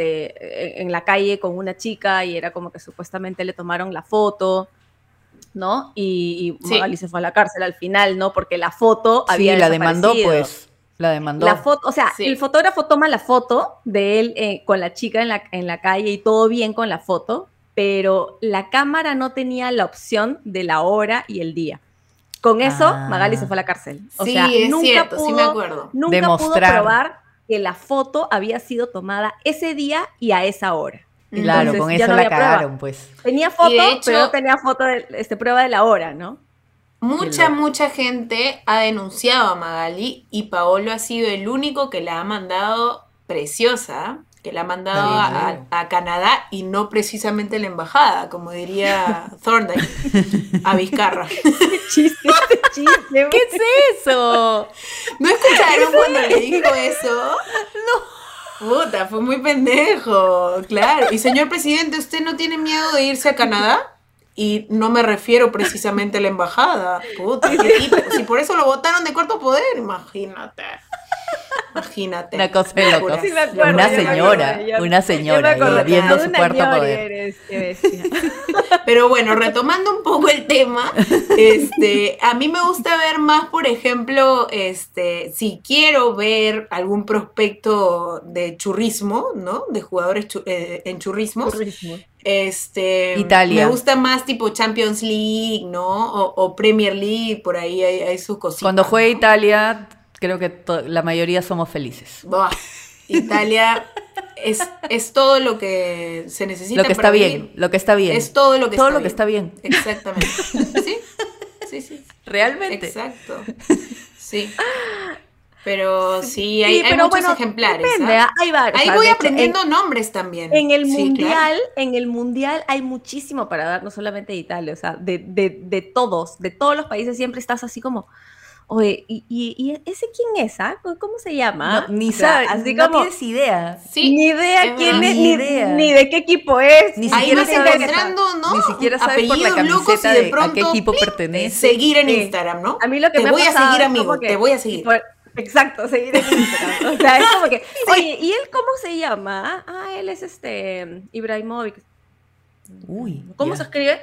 en la calle con una chica y era como que supuestamente le tomaron la foto, ¿no? Y Sí. Magali se fue a la cárcel al final, ¿no? Porque la foto había Sí, la demandó, desaparecido. pues. La demandó. La foto, o sea, Sí. el fotógrafo toma la foto de él con la chica en la calle y todo bien con la foto, pero la cámara no tenía la opción de la hora y el día. Con eso, Ah. Magali se fue a la cárcel. O Sí, sea, es nunca cierto, pudo, sí me acuerdo. nunca Demostrar. pudo probar que la foto había sido tomada ese día y a esa hora. Claro, Entonces, con ya eso no la había prueba. cagaron, pues. Tenía foto, Y de hecho- pero no tenía foto prueba de la hora, ¿no? Mucha gente ha denunciado a Magali y Paolo ha sido el único que la ha mandado preciosa, que la ha mandado Está bien, a Canadá y no precisamente a la embajada, como diría Thorndike, a Vizcarra. Chiste. ¿Qué es eso? ¿No escucharon cuando le dijo eso? No. Puta, fue muy pendejo, claro. Y señor presidente, ¿usted no tiene miedo de irse a Canadá? Y no me refiero precisamente a la embajada. Puta, qué tipo. Si por eso lo votaron de cuarto poder, imagínate. Imagínate. Una cosa de locos. Sí, me acuerdo, Una ya me señora, acordé, ya- una ya señora me acordé. ahí viendo Una su cuarto ñori poder. eres, qué bestia. Pero bueno, retomando un poco el tema, a mí me gusta ver más, por ejemplo, si quiero ver algún prospecto de churrismo, ¿no? De jugadores en churrismos. Italia. Me gusta más tipo Champions League, ¿no? O Premier League, por ahí hay sus cositas. Cuando juegue ¿no? Italia, creo que la mayoría somos felices. Buah, Italia es todo lo que se necesita Lo que está para bien, vivir. lo que está bien. Es todo lo que Todo está lo bien. que está bien. Exactamente. Sí. Realmente. Exacto. Sí. Pero sí, hay pero muchos bueno, Ejemplares. depende, ¿ah? hay varios. Ahí o sea, voy de hecho, aprendiendo nombres también. En el Sí, mundial, claro. en el mundial hay muchísimo para dar, no solamente de Italia, o sea, de todos los países siempre estás así como, oye, ¿y ese quién es? ¿Ah? ¿Cómo se llama? No, ni O sea, sabes, así no como, tienes idea. Sí, ni idea es quién verdad. es, Ni idea. ni de qué equipo es. Ni Ahí siquiera vas sabes- encontrando, ¿no? Ni siquiera sabes por la Apellidos locos y camiseta de de a pronto qué equipo ¡plin! pertenece. Seguir en Sí. Instagram, ¿no? A mí lo que te me ha voy a pasado seguir, es amigo, como que- te voy a seguir. Exacto, seguir en Instagram. O sea, es como que, oye, ¿y él cómo se llama? Ah, él es Ibrahimovic. Uy. ¿Cómo ya. se escribe?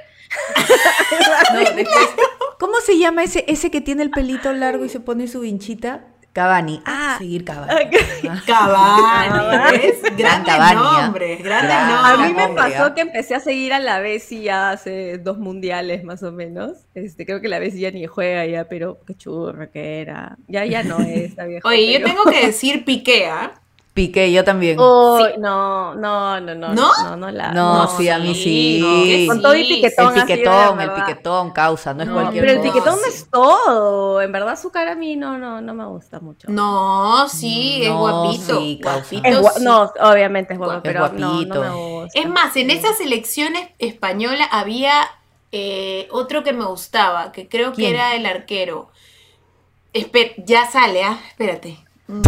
No, después, ¿cómo se llama ese que tiene el pelito largo y se pone su vinchita? Cavani. Seguir Cavani. Cavani, ¿ves? Grandes Cavani, ¿ah? nombres, grandes Gran- A nombres. mí me hombre, pasó ¿ah? que empecé a seguir a la Bessi ya hace 2 mundiales más o menos. Creo que la Bessi ya ni juega ya, pero qué churra que era. Ya no es, está viejo. Oye, yo pero- tengo que decir Piqué, ¿ah? Piqué, yo también. Oh, Sí. no, No, sí, a mí sí. ¿no? Con todo y piquetón. El así, piquetón, de el verdad. piquetón causa, no es No, cualquier Pero el cosa. piquetón no sí. es todo. En verdad, su cara a mí no me gusta mucho. No, sí, es No, guapito. sí, causa. Guapito, sí. No, obviamente es guapo, Guapo. pero Es no guapito. me gusta. Es más, en esa selección española había otro que me gustaba, que creo que ¿Quién? era el arquero. Ya sale, espérate.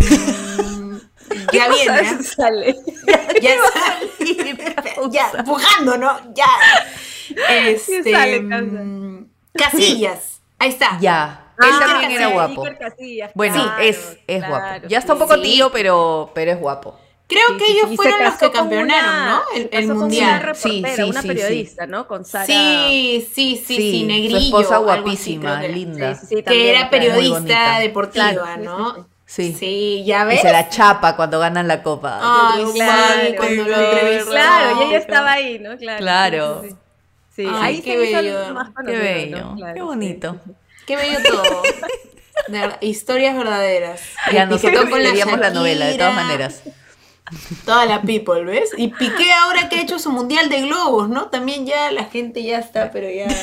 Ya viene, ¿ah? Sale. Ya sale. Ya, empujando, ¿no? Ya. sale, causa? Casillas. Ahí está. Ya, Ah, él también era sí, guapo. Iker Casillas, Bueno, claro, es claro, guapo. Ya está un poco sí. tío, pero es guapo. Creo Sí, que sí, ellos sí. Y fueron se los que casó con campeonaron, una- ¿no? se El casó con mundial. una reportera, Sí, una sí, periodista, ¿no? Con Sara. Sí, Sí, Negrillo. su esposa algo así, guapísima, creo que era. linda. Sí, Que también, era claro. Muy periodista bonita. deportiva, Claro, sí, ¿no? Sí. Sí, ya Y ves. se la chapa cuando ganan la copa. Ay, Yo Claro, sí, cuando lo sí, entrevistó. claro, y ella estaba ahí, ¿no? Claro. Claro. Sí, sí, sí. Ay, Ahí qué se hizo bello. más Qué conocido, bello, ¿no? Claro, qué sí, bonito. sí, sí. Qué bello todo. De verdad, historias verdaderas. Ya El nosotros Piquetón con queríamos la novela, de todas Shakira, maneras. Toda la people, ¿ves? Y Piqué ahora que ha hecho su mundial de globos, ¿no? También ya la gente ya está, pero ya.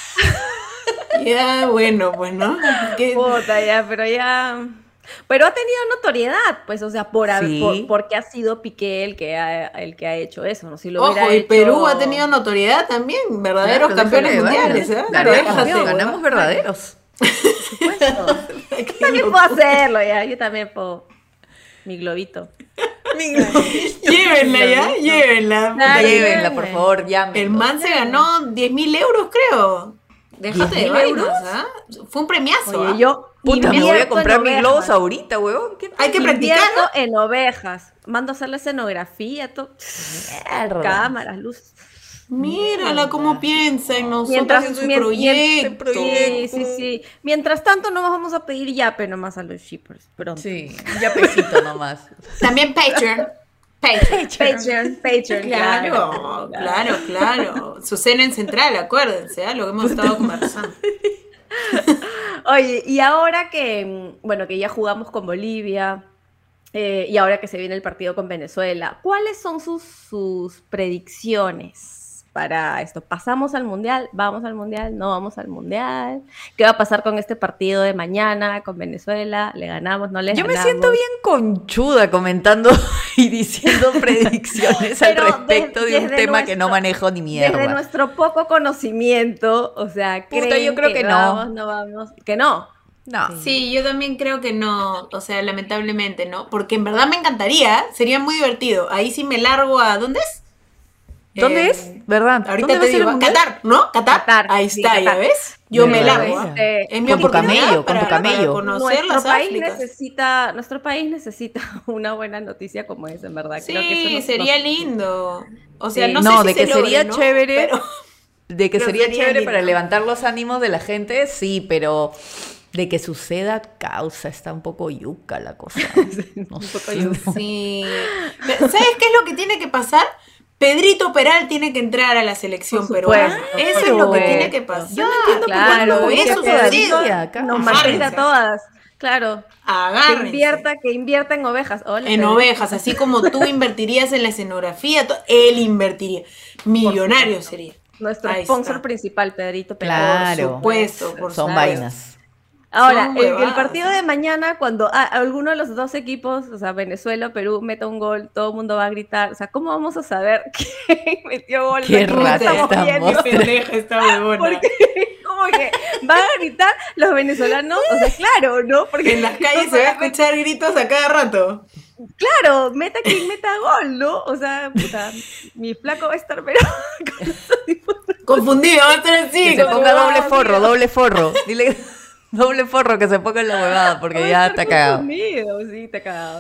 Ya, bueno, pues, ¿no? Que- Puta, ya, pero ya. Pero ha tenido notoriedad, pues, o sea, Sí. porque ha sido Piqué el que ha hecho eso, ¿no? Si lo hubiera Ojo, y hecho... Perú ha tenido notoriedad también, verdaderos Claro, campeones déjale de mundiales, vaina. ¿eh? Claro, Déjate, ganamos huevón. verdaderos. Por supuesto. Qué Yo también loco. puedo hacerlo, ya. Yo también puedo. Mi globito. Llévenla ya, llévenla. Claro, Llévenla, por favor, llámenlo. El man se ganó 10.000 euros, creo. Déjate de 10.000 vainas, euros. ¿ah? Fue un premiazo, ¿ah? Oye, yo Puta, me voy a invierto comprar en mis ovejas. globos ahorita, huevón. ¿Qué Hay que practicar, Invierto ¿no? en ovejas. Mando a hacer la escenografía, todo. mierda? Cámaras, luces. Mírala cómo piensa en nosotros en su proyecto. Sí. Mientras tanto, no nos vamos a pedir yape nomás a los shippers. Pronto. Sí, ya pesito nomás. También Patreon. Patreon, Claro. Su cena en central, acuérdense, ¿ah? Lo que hemos estado conversando. Oye, y ahora que, bueno, que ya jugamos con Bolivia, y ahora que se viene el partido con Venezuela, ¿cuáles son sus predicciones para esto? ¿Pasamos al Mundial? ¿Vamos al Mundial? ¿No vamos al Mundial? ¿Qué va a pasar con este partido de mañana con Venezuela? ¿Le ganamos? ¿No le Yo ganamos? me siento bien conchuda comentando y diciendo predicciones al Pero respecto de un desde tema que no nuestro- manejo ni mierda. Desde nuestro poco conocimiento, o sea, Puta, ¿creen yo creo que no. vamos, no vamos? Que no. No. Sí, yo también creo que no, o sea, lamentablemente no, porque en verdad me encantaría, sería muy divertido. Ahí sí me largo a, ¿dónde es? ¿Dónde es? ¿Verdad? Ahorita ¿Dónde va te a ser el digo, mundial? Qatar, ¿no? Qatar. Ahí sí, está, ¿ya Qatar. ves? Yo me ¿Verdad? largo. ¿ah? Es mi Con tu oportunidad camello, con tu para camello. conocer las Áfricas. Nuestro país necesita una buena noticia como esa, en verdad. Creo que Sí, eso sería lindo. O sea, Sí. no, No, sé de si que se logre, sería ¿no? chévere. Pero- De que Pero sería sería chévere lindo. para levantar los ánimos de la gente, sí, pero de que suceda causa, está un poco yuca la cosa. No sé. Sí. Pero, ¿sabes qué es lo que tiene que pasar? Pedrito Peral tiene que entrar a la selección Por peruana. supuesto, Eso por es lo que supuesto. tiene que pasar. Yo no entiendo por qué Claro, no eso convocan sucede. todavía acá. Nos Agárrense. mantiene a todas. Claro. Agárrense. Que invierta en ovejas. Hola, En Pedro. ovejas, así como tú invertirías en la escenografía, él invertiría. Millonario sería. Nuestro Ahí sponsor está. principal, Pedrito Peral. Claro. Por supuesto, por Son supuesto. vainas. Ahora, Son el huevadas. partido de mañana, cuando alguno de los dos equipos, o sea, Venezuela o Perú, meta un gol, todo el mundo va a gritar. O sea, ¿cómo vamos a saber quién metió gol? Qué ¿Cómo rata estamos estamos. viendo? Qué pendeja esta huevona. Porque, como que van a gritar los venezolanos, o sea, claro, ¿no? Porque En las calles se va a escuchar gritos a cada rato. claro, meta quien meta gol, ¿no? O sea, puta, mi flaco va a estar, pero Confundido, va a estar así. Que se como- ponga doble forro. Dile doble forro que se ponga en la huevada porque va a ya estar está cagado. confundido, sí, está cagado.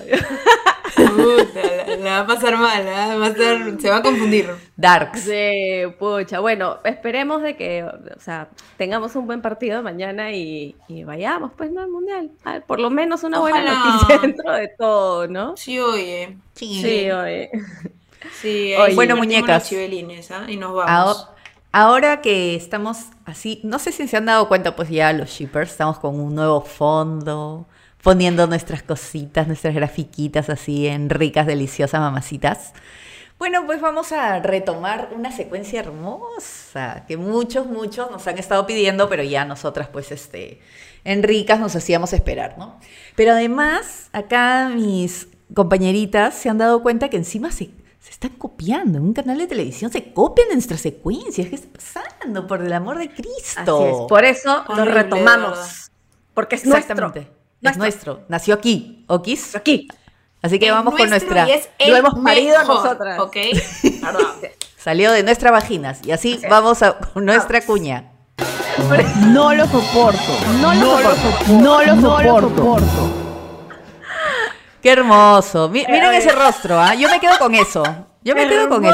Puta, la va a pasar mal, ¿ah? Se va a confundir. Darks. Sí, pucha, bueno, esperemos de que, o sea, tengamos un buen partido mañana y vayamos, pues, ¿no? Al Mundial. Ah, por lo menos una buena Ojalá. noticia dentro de todo, ¿no? Sí, oye. Sí, oye. Sí, Oye, ahí bueno, invertimos muñecas. los chibelines, ¿ah? Y nos vamos. Ahora que estamos así, no sé si se han dado cuenta, pues ya los shippers estamos con un nuevo fondo, poniendo nuestras cositas, nuestras grafiquitas así en ricas, deliciosas mamacitas. Bueno, pues vamos a retomar una secuencia hermosa que muchos nos han estado pidiendo, pero ya nosotras pues en ricas nos hacíamos esperar, ¿no? Pero además, acá mis compañeritas se han dado cuenta que encima se están copiando. En un canal de televisión se copian de nuestras secuencias. ¿Qué está pasando? Por el amor de Cristo. Así es, por eso lo Horrible, retomamos. Porque es nuestro. Es nuestro. Nació aquí, ¿okis? Aquí. Así que vamos con nuestro nuestra... y es el Lo hemos parido mejor, nosotras. ¿ok? Perdón. Salió de nuestras vaginas. Y así vamos con nuestra cuña. No lo soporto. No lo soporto. Qué hermoso. Miren ese rostro, ¿ah? Yo me quedo con eso. Yo me quedo con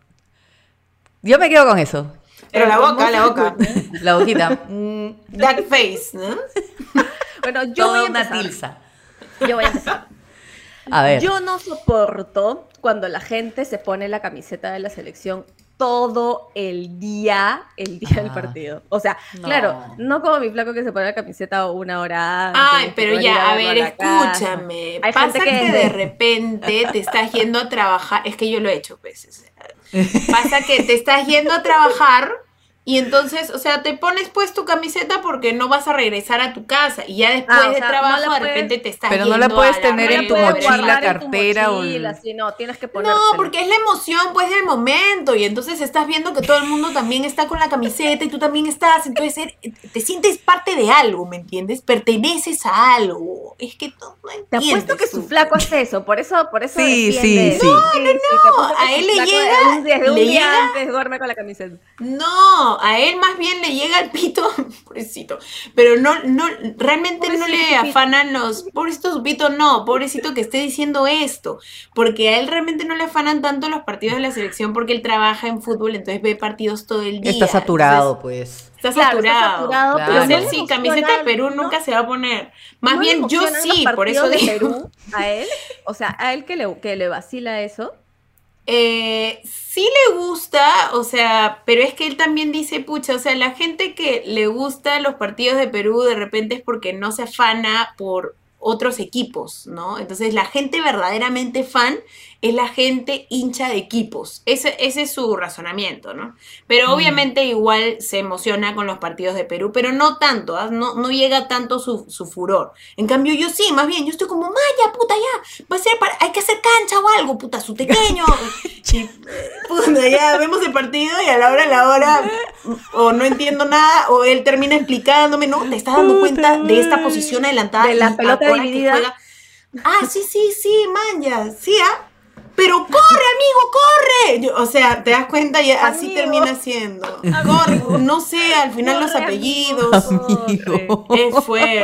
eso. Pero la boca. La hojita. Duck face, ¿no? Bueno, yo voy a Toda una empezar. tilsa. Yo voy a empezar. A ver. Yo no soporto cuando la gente se pone la camiseta de la selección todo el día del partido. O sea, No. claro, no como mi flaco que se pone la camiseta una hora antes. Ay, pero que ya, a verlo ver, la casa. escúchame. Hay Pasa gente que de repente te estás yendo a trabajar. Es que yo lo he hecho veces. Pasa que te estás yendo a trabajar y entonces, o sea, te pones pues tu camiseta porque no vas a regresar a tu casa y ya después o de sea, trabajo no la de puedes- repente te estás Pero yendo no la puedes a tener en tu reunión. mochila, guardar en tu cartera o- mochila, sí, no, tienes que No, ponérsela. porque es la emoción pues del momento y entonces estás viendo que todo el mundo también está con la camiseta y tú también estás, entonces te sientes parte de algo, ¿me entiendes? Perteneces a algo. Es que no Te entiendes. apuesto que su tú. flaco hace eso, por eso Sí, defiende. sí. no, a él le llega- desde un le día llega- antes duerme con la camiseta. No, a él más bien le llega el pito, pobrecito, pero no, realmente no Pobrecito le su pito. afanan pobrecito su pito, no, pobrecito que esté diciendo esto, porque a él realmente no le afanan tanto los partidos de la selección porque él trabaja en fútbol, entonces ve partidos todo el día. Está saturado, entonces, pues. Está Claro, saturado. está saturado, Claro. pero Entonces no él le sí, emociona, camiseta de Perú ¿no? nunca se va a poner. Más ¿No le bien yo emocionan los sí, por eso partidos de digo. Perú a él, o sea, a él que le vacila eso. Sí le gusta, o sea, pero es que él también dice, pucha, o sea, la gente que le gusta los partidos de Perú de repente es porque no se afana por otros equipos, ¿no? Entonces la gente verdaderamente fan es la gente hincha de equipos. Ese es su razonamiento, ¿no? Pero obviamente igual se emociona con los partidos de Perú, pero no tanto, ¿ah? No llega tanto su furor. En cambio yo sí, más bien, yo estoy como, Maya, puta, ya, hay que hacer cancha o algo, puta, su pequeño. Y, puta, ya vemos el partido y a la hora, o no entiendo nada, o él termina explicándome, no, te estás dando cuenta de esta posición adelantada. De la y pelota ahora que dividida. juega. Ah, sí, man, ya, sí, pero corre, amigo, corre. O sea, te das cuenta y así Amigo. termina siendo. Corre, no sé, al final los Corre, apellidos. Amigo. Es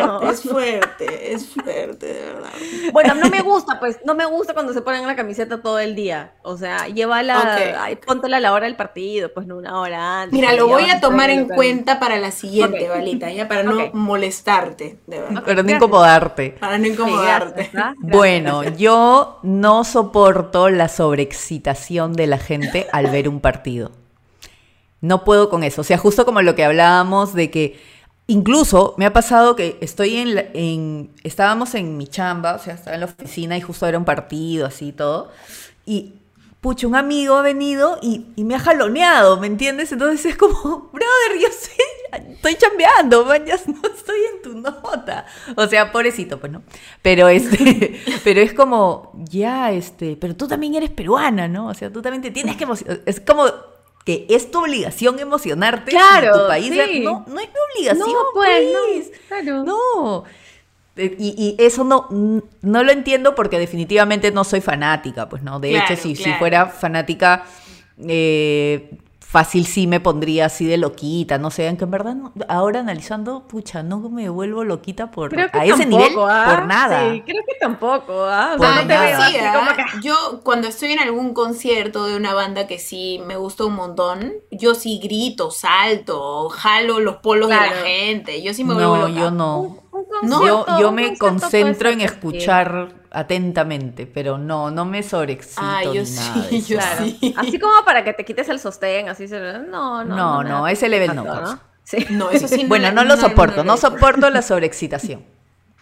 fuerte, de verdad. Bueno, no me gusta cuando se ponen la camiseta todo el día. O sea, llévala, Ok. ay, póntela a la hora del partido, pues no una hora antes. Mira, cuando lo ya voy vas a tomar en estar cuenta para la siguiente, Ok. Balita, ya para no Ok. molestarte, de verdad. Pero no Gracias. incomodarte. Para no Sí, incomodarte. gracias, ¿ah? Gracias, Bueno, gracias. yo no soporto la sobreexcitación de la gente al ver un partido. No puedo con eso. O sea, justo como lo que hablábamos de que incluso me ha pasado que estoy estábamos en mi chamba, o sea, estaba en la oficina y justo era un partido, así todo. Y, pucha, un amigo ha venido y me ha jaloneado, ¿me entiendes? Entonces es como, brother, yo sé, estoy chambeando, man, ya no estoy en tu nota. O sea, pobrecito, pues, ¿no? Pero pero es como, ya, pero tú también eres peruana, ¿no? O sea, tú también te tienes que emocionar. Es como que es tu obligación emocionarte Claro, en tu país. sí. No es mi obligación, No, pues, pues. no, claro. No. Y eso no lo entiendo porque definitivamente no soy fanática, pues no. De Claro, hecho, si claro. fuera fanática, fácil sí me pondría así de loquita, no sé, aunque en verdad ahora analizando, pucha, no me vuelvo loquita Creo que a ese tampoco, nivel ¿ah? por nada. Sí, creo que tampoco, ¿ah? O Por sea, no te nada. veo Sí, así como que... yo cuando estoy en algún concierto de una banda que sí me gusta un montón, yo sí grito, salto, jalo los polos de Claro. la gente, yo sí me vuelvo No, loca. yo no. Un No, concierto- Yo un me concierto concentro en puede ser que sí. escuchar atentamente, pero no me sobreexcito Yo ni nada de sí, eso. yo Claro. sí. Así como para que te quites el sostén, así se... No, me da No, ese level no, tanto, pues. Sí. No, eso sí. Bueno, no lo soporto, no soporto la sobreexcitación.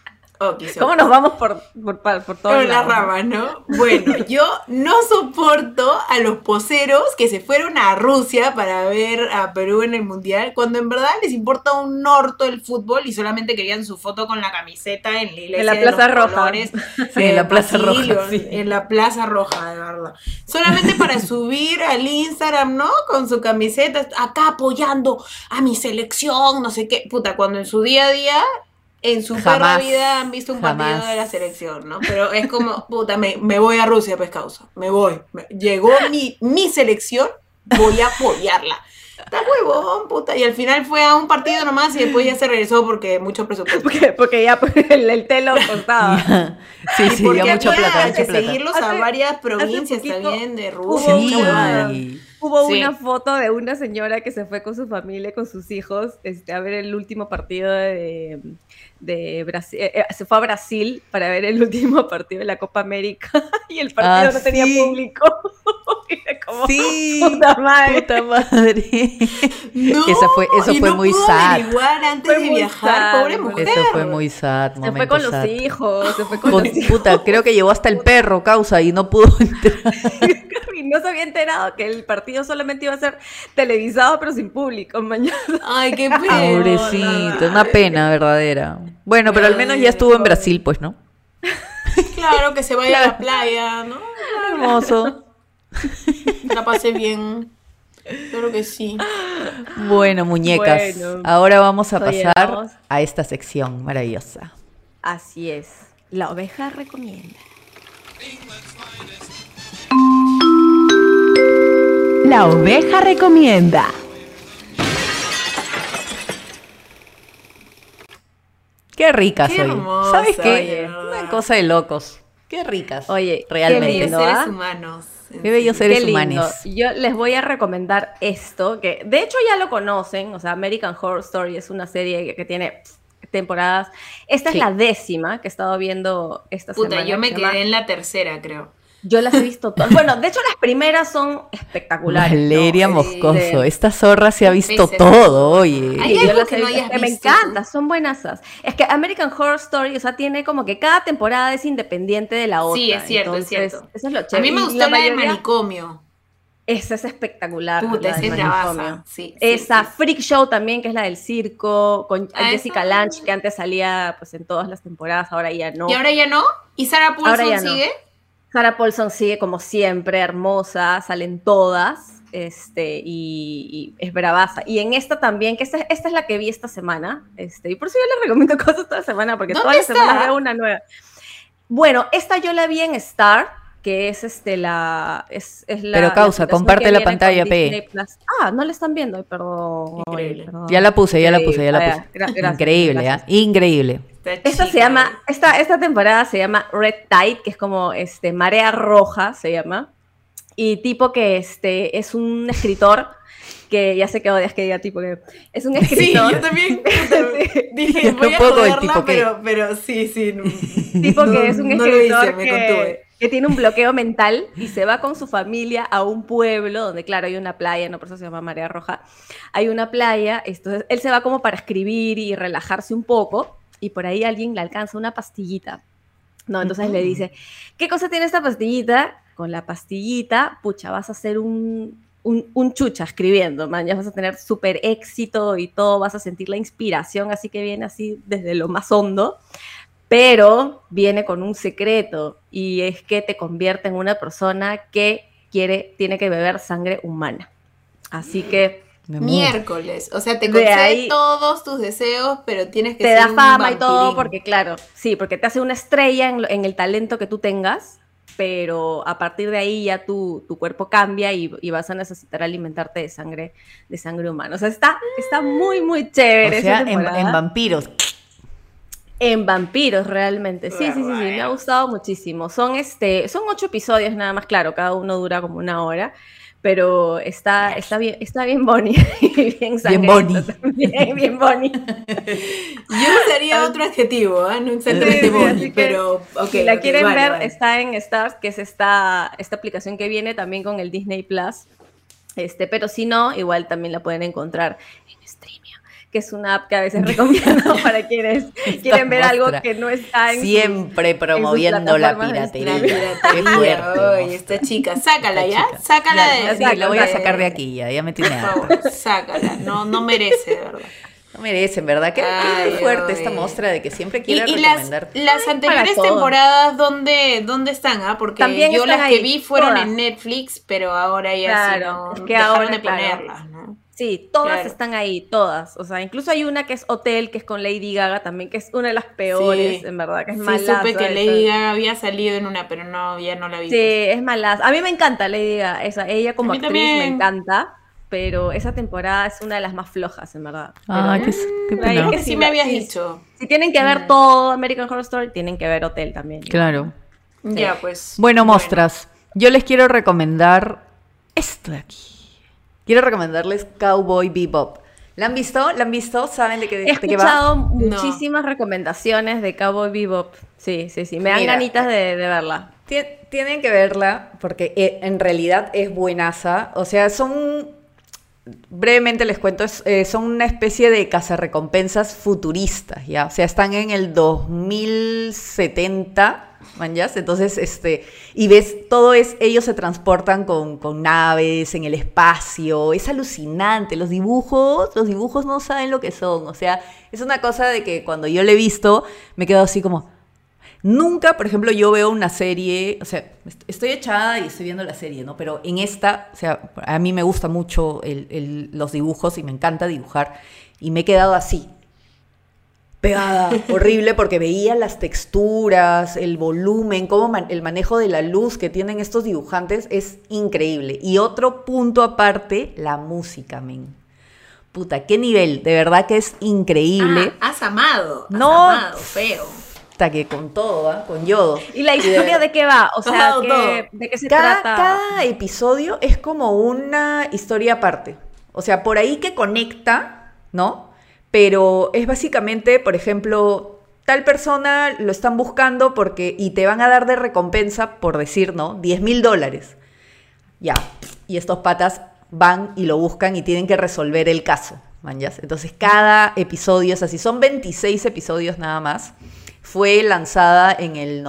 Ok, ¿Cómo nos vamos por todos Por las lados? ramas, ¿no? Bueno, yo no soporto a los poseros que se fueron a Rusia para ver a Perú en el Mundial, cuando en verdad les importa un orto el fútbol y solamente querían su foto con la camiseta en la iglesia En la de Plaza los Roja. colores, Sí, en la Plaza Roja, Basilio, sí. en la Plaza Roja, de verdad. Solamente para subir al Instagram, ¿no? Con su camiseta, acá apoyando a mi selección, no sé qué. Puta, cuando en su día a día en su perra Jamás, vida han visto un partido jamás. de la selección, ¿no? Pero es como, puta, me voy a Rusia, pues causa, me voy. Llegó mi selección, voy a apoyarla. Está huevón, puta. Y al final fue a un partido nomás y después ya se regresó porque mucho presupuesto. Porque ya pues, el telo costaba. Ya. Sí, Y sí, porque ya mucha había plata, que mucha plata. seguirlos a Hace- varias provincias poquito también de hubo Rusia. Sí. mucha huevada. Hubo Sí. una foto de una señora que se fue con su familia, con sus hijos, a ver el último partido de Brasil. Se fue a Brasil para ver el último partido de la Copa América y el partido Ah, no tenía sí. público. Era como, Sí, puta madre. puta madre. No, Eso y fue no muy pudo sad. averiguar antes Fue de muy viajar, sad, pobre muy mujer. Eso fue muy sad, Se momento fue con los sad. hijos, se fue con los hijos. Puta, creo que llevó hasta el perro, causa, y no pudo entrar. Y no se había enterado que el partido solamente iba a ser televisado, pero sin público mañana. Ay, qué pena. Pobrecito, una pena verdadera. Bueno, pero al menos ya estuvo en Brasil, pues, ¿no? Claro, que se vaya a la playa, ¿no? Hermoso. La pasé bien. Claro que sí. Bueno, muñecas, Bueno. ahora vamos a Oye, pasar vamos. a esta sección maravillosa. Así es. La oveja recomienda. La oveja recomienda. Qué ricas Qué hoy. hermosa, ¿Sabes qué? oye. Una cosa de locos. Qué ricas. Oye, qué realmente. lindo, Seres ¿ah? humanos. Qué bellos seres Qué lindo. humanos. Yo les voy a recomendar esto, que de hecho ya lo conocen, o sea, American Horror Story es una serie que tiene temporadas. Esta Sí. es la 10ª que he estado viendo esta Puta, semana. yo me que se llama- quedé en la tercera, creo. Yo las he visto todas. Bueno, de hecho las primeras son espectaculares. ¿no? Valeria no, Moscoso, de- esta zorra se ha visto Veces. todo, oye. Hay Sí, algo yo las que he no visto, hayas que me visto, encanta, son buenasas. Es que American Horror Story, o sea, tiene como que cada temporada es independiente de la otra. Sí, es cierto, Entonces, es cierto. Eso es lo A chévere. mí me Y gustó la de mayoría- manicomio. Esa es espectacular. Puta, la esa del es manicomio. bravaza. Sí, sí, Esa sí. Freak Show también, que es la del circo, con Ah, Jessica esa. Lange, que antes salía pues en todas las temporadas, ahora ya no. ¿Y ahora ya no? ¿Y Sarah Ahora ya Paulson no. sigue? Sarah Paulson sigue como siempre, hermosa, salen todas, y es bravaza. Y en esta también, que esta es la que vi esta semana, y por eso yo les recomiendo cosas toda semana, porque ¿Dónde todas las está? semanas veo una nueva. Bueno, esta yo la vi en Star, que es es la Pero causa, aplicación comparte que la viene con pantalla, pe. Disney Plus. Ah, no la están viendo, ay, perdón. ay, Increíble. perdón. Ya la puse, ya la puse. Increíble. Gracias, Increíble, gracias. ¿ah? Increíble. Esta se llama, esta temporada se llama Red Tide, que es como marea roja, se llama. Y tipo que es un escritor que ya sé que odias que diga tipo que es un Sí, escritor. yo también dije, Un voy a poco el joderla, tipo que- pero sí. Tipo No, que es un no lo escritor hice, me contuve. que tiene un bloqueo mental y se va con su familia a un pueblo donde, claro, hay una playa, no por eso se llama Marea Roja. Hay una playa, entonces él se va como para escribir y relajarse un poco y por ahí alguien le alcanza una pastillita. No, entonces le dice, ¿qué cosa tiene esta pastillita? Con la pastillita, pucha, vas a hacer un chucha escribiendo, man, ya vas a tener súper éxito y todo, vas a sentir la inspiración, así que viene así desde lo más hondo, pero viene con un secreto y es que te convierte en una persona que tiene que beber sangre humana. Así que Me muero. Miércoles. O sea, te De concede ahí- todos tus deseos, pero tienes que te ser da un fama y todo, vampirín. porque claro, sí, porque te hace una estrella en el talento que tú tengas, pero a partir de ahí ya tu cuerpo cambia y vas a necesitar alimentarte de sangre humana. O sea, está muy, muy chévere. O sea, esa temporada. en vampiros. En vampiros, realmente. Sí, me ha gustado muchísimo. Son 8 episodios nada más, claro, cada uno dura como 1 hora, pero está bien bonny, bien sangriento bonny. también, bien bonny. Yo usaría otro adjetivo, ¿ah? No exactamente Sí, bonny, así que pero ok. si la ok, quieren vale, ver, vale. está en Stars, que es esta aplicación que viene también con el Disney Plus. Pero si no, igual también la pueden encontrar en Streamio, que es una app que a veces recomiendo para quienes quieren ver algo muestra. que no está en Siempre promoviendo la plataformas de piratería. La Qué fuerte. Oye, esta chica, sácala ya, chica. sácala de... Sí, la voy a sacar de aquí, ya me tiene Por harta. favor, sácala, no merece, de verdad. No merecen, ¿verdad? Qué Ay, fuerte esta oye. muestra de que siempre quiere Y recomendar. las anteriores todo. temporadas, ¿dónde están? Porque También yo están las que ahí, vi fueron todas. en Netflix, pero ahora ya Claro, sí, no, es que dejaron ahora, de claro. ponerlas, ¿no? Sí, todas Claro. están ahí, todas. O sea, incluso hay una que es Hotel, que es con Lady Gaga también, que es una de las peores, Sí. en verdad, que es Sí, malaza. supe que esa. Lady Gaga había salido en una, pero no, ya no la vi. Sí, pues. es malaza. A mí me encanta Lady Gaga, ella como A mí actriz me también. encanta, pero esa temporada es una de las más flojas, en verdad. Ah, Pero- qué Ahí pena. Creo que sí me habías sí. dicho. Si tienen que ver todo American Horror Story, tienen que ver Hotel también. Claro. Ya, pues. Bueno, mostras, yo les quiero recomendar esto de aquí. Quiero recomendarles Cowboy Bebop. ¿La han visto? ¿La han visto? ¿Saben de qué, He de qué va? escuchado muchísimas recomendaciones de Cowboy Bebop. Sí. Me dan Mira, ganitas de verla. Tienen que verla porque en realidad es buenaza. O sea, brevemente les cuento, son una especie de cazarrecompensas futuristas, ¿ya? O sea, están en el 2070, ¿manjas? Entonces, y ves, ellos se transportan con naves en el espacio, es alucinante, los dibujos no saben lo que son, o sea, es una cosa de que cuando yo lo he visto, me quedo así como... Nunca, por ejemplo, yo veo una serie, o sea, estoy echada y estoy viendo la serie, ¿no? Pero en esta, o sea, a mí me gusta mucho los dibujos y me encanta dibujar. Y me he quedado así, pegada, horrible, porque veía las texturas, el volumen, el manejo de la luz que tienen estos dibujantes es increíble. Y otro punto aparte, la música, men. Puta, qué nivel, de verdad que es increíble. Has amado. No. Has amado, feo. Hasta que con todo, ¿ah? Con yodo. ¿Y la historia de qué va? O sea, Todo. ¿de qué se Cada trata? episodio es como una historia aparte. O sea, por ahí que conecta, ¿no? Pero es básicamente, por ejemplo, tal persona lo están buscando y te van a dar de recompensa, por decir, ¿no? $10,000. Ya. Y estos patas van y lo buscan y tienen que resolver el caso, ¿manjas? Entonces, cada episodio es así. Son 26 episodios nada más. Fue lanzada en el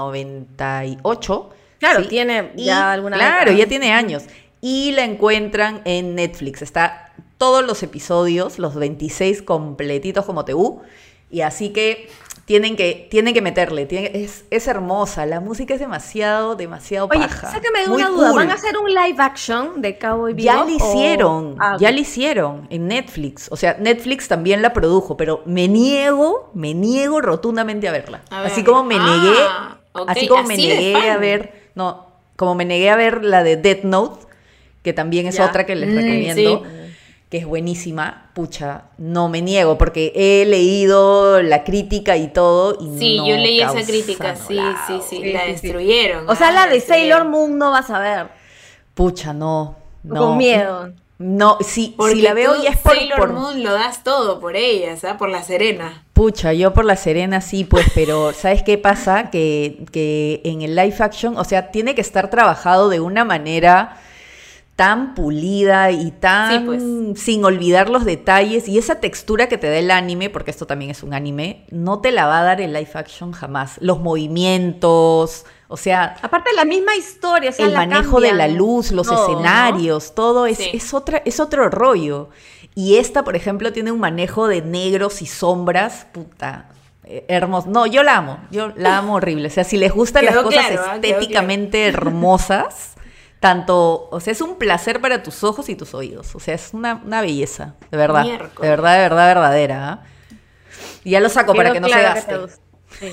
98. Claro, ¿sí? tiene ya alguna Claro, década. ya tiene años. Y la encuentran en Netflix. Está todos los episodios, los 26 completitos como TU. Y así que tienen que meterle. Es hermosa. La música es demasiado Oye, paja. sácame de Muy una duda. cool. ¿Van a hacer un live action de Cowboy Bebop? Ya lo hicieron, Ah, ya lo hicieron en Netflix. O sea, Netflix también la produjo, pero me niego rotundamente a verla. A Así verla. como me negué, Ok, así como me así de negué fan. a ver, no, como me negué a ver la de Death Note, que también es Ya. otra que les recomiendo. Sí. Que es buenísima, pucha, no me niego, porque he leído la crítica y todo, y Sí, no yo leí esa causa crítica, sí, nada. sí, Sí, la sí, sí. destruyeron. O sea, la de destruyeron. Sailor Moon no vas a ver. Pucha, no. Con miedo. No, si Porque la veo tú, ya es por... Sailor Moon lo das todo por ella, ¿sabes? Por la Serena. Pucha, yo por la Serena sí, pues, pero ¿sabes qué pasa? Que en el live action, o sea, tiene que estar trabajado de una manera tan pulida y tan Sí, pues. sin olvidar los detalles y esa textura que te da el anime, porque esto también es un anime, no te la va a dar el live action jamás. Los movimientos, o sea, Aparte, la misma historia. O sea, el la manejo de la cambian luz, los todo, ¿no? escenarios, todo Sí. es otro rollo. Y esta, por ejemplo, tiene un manejo de negros y sombras, puta, hermoso. No, yo la amo horrible. O sea, si les gustan las Quedó cosas claro, ¿ah? Quedó estéticamente hermosas, tanto, o sea, es un placer para tus ojos y tus oídos. O sea, es una belleza, de verdad. Miércoles. De verdad, verdadera. ¿ah? Y ya lo saco para Quedó que no se claro que gaste. te gusta. Sí.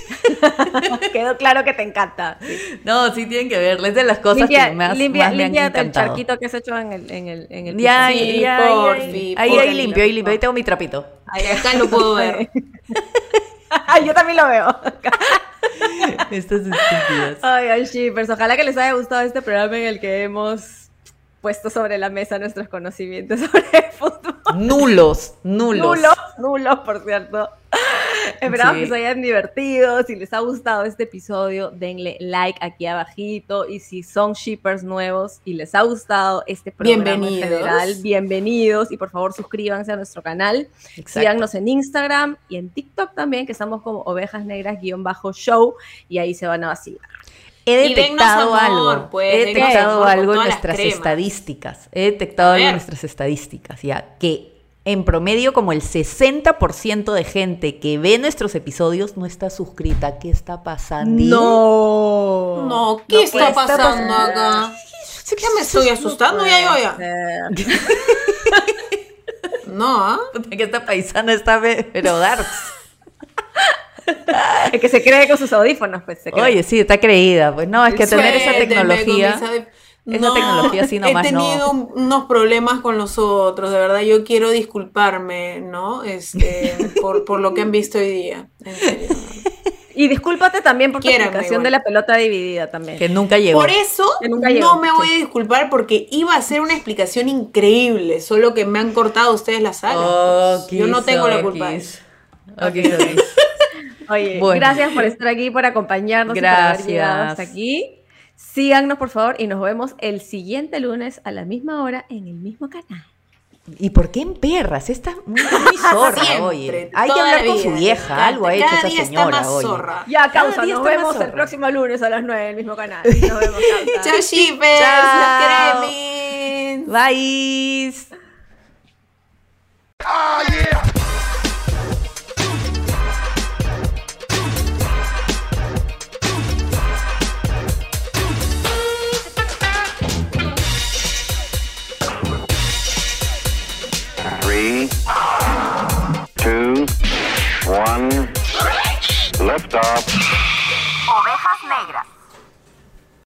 Quedó claro que te encanta. Sí. No, sí tienen que verla. Es de las cosas que más me han limpia el encantado. charquito que has hecho en el Ya, piso. Sí, ya, porfi, ahí porfi. limpio, ahí tengo mi trapito. Ahí acá lo puedo ver. Yo también lo veo. Estas estúpidas. Ay, shippers, ojalá que les haya gustado este programa en el que hemos puesto sobre la mesa nuestros conocimientos sobre el fútbol. Nulos. Nulos, por cierto. Esperamos Sí. que se hayan divertido. Si les ha gustado este episodio, denle like aquí abajito. Y si son shippers nuevos y les ha gustado este programa en Bienvenidos. general, bienvenidos. Y por favor suscríbanse a nuestro canal. Exacto. Síganos en Instagram y en TikTok también, que estamos como ovejasnegras_show. Y ahí se van a vacilar. He Y dennos detectado amor, algo. pues, He dennos detectado amor con algo en todas las nuestras cremas. estadísticas. He detectado A algo en ver. nuestras estadísticas, ya. Que en promedio, como el 60% de gente que ve nuestros episodios no está suscrita. ¿Qué está pasando? No, ¿qué está puede pasando estar acá? Ya me estoy asustando, ya yo ya. No, ¿ah? Que esta paisana está pero darks. El que se cree con sus audífonos, pues se cree. Oye, sí, está creída. Pues no, es que tener esa Suélteme tecnología. con mis Esa tecnología así nomás he tenido no. unos problemas con los otros, de verdad. Yo quiero disculparme, ¿no? Por lo que han visto hoy día. En serio. Y discúlpate también por tu Quiéranme explicación igual. de la pelota dividida también. Que nunca llegó. Por eso Que nunca no llegó, me voy a disculpar porque iba a ser una explicación increíble, solo que me han cortado ustedes la sala. pues. Yo no tengo la culpa de eso. Oye, Bueno. gracias por estar aquí, por acompañarnos y por haber llegado Gracias. hasta aquí. Síganos, por favor, y nos vemos el siguiente lunes a la misma hora en el mismo canal. ¿Y por qué en perras? Esta es muy zorra, Siempre, oye. Hay que toda hablar la con su vida. vieja. Algo ha hecho Cada esa día está señora, más oye. zorra. Ya, Cada causa, día nos está más vemos el zorra. próximo lunes a las 9 en el mismo canal. Nos vemos, causa. Chao, shippers, Chao. los cremis. Bye. Three, two, one, lift off. Ovejas negras.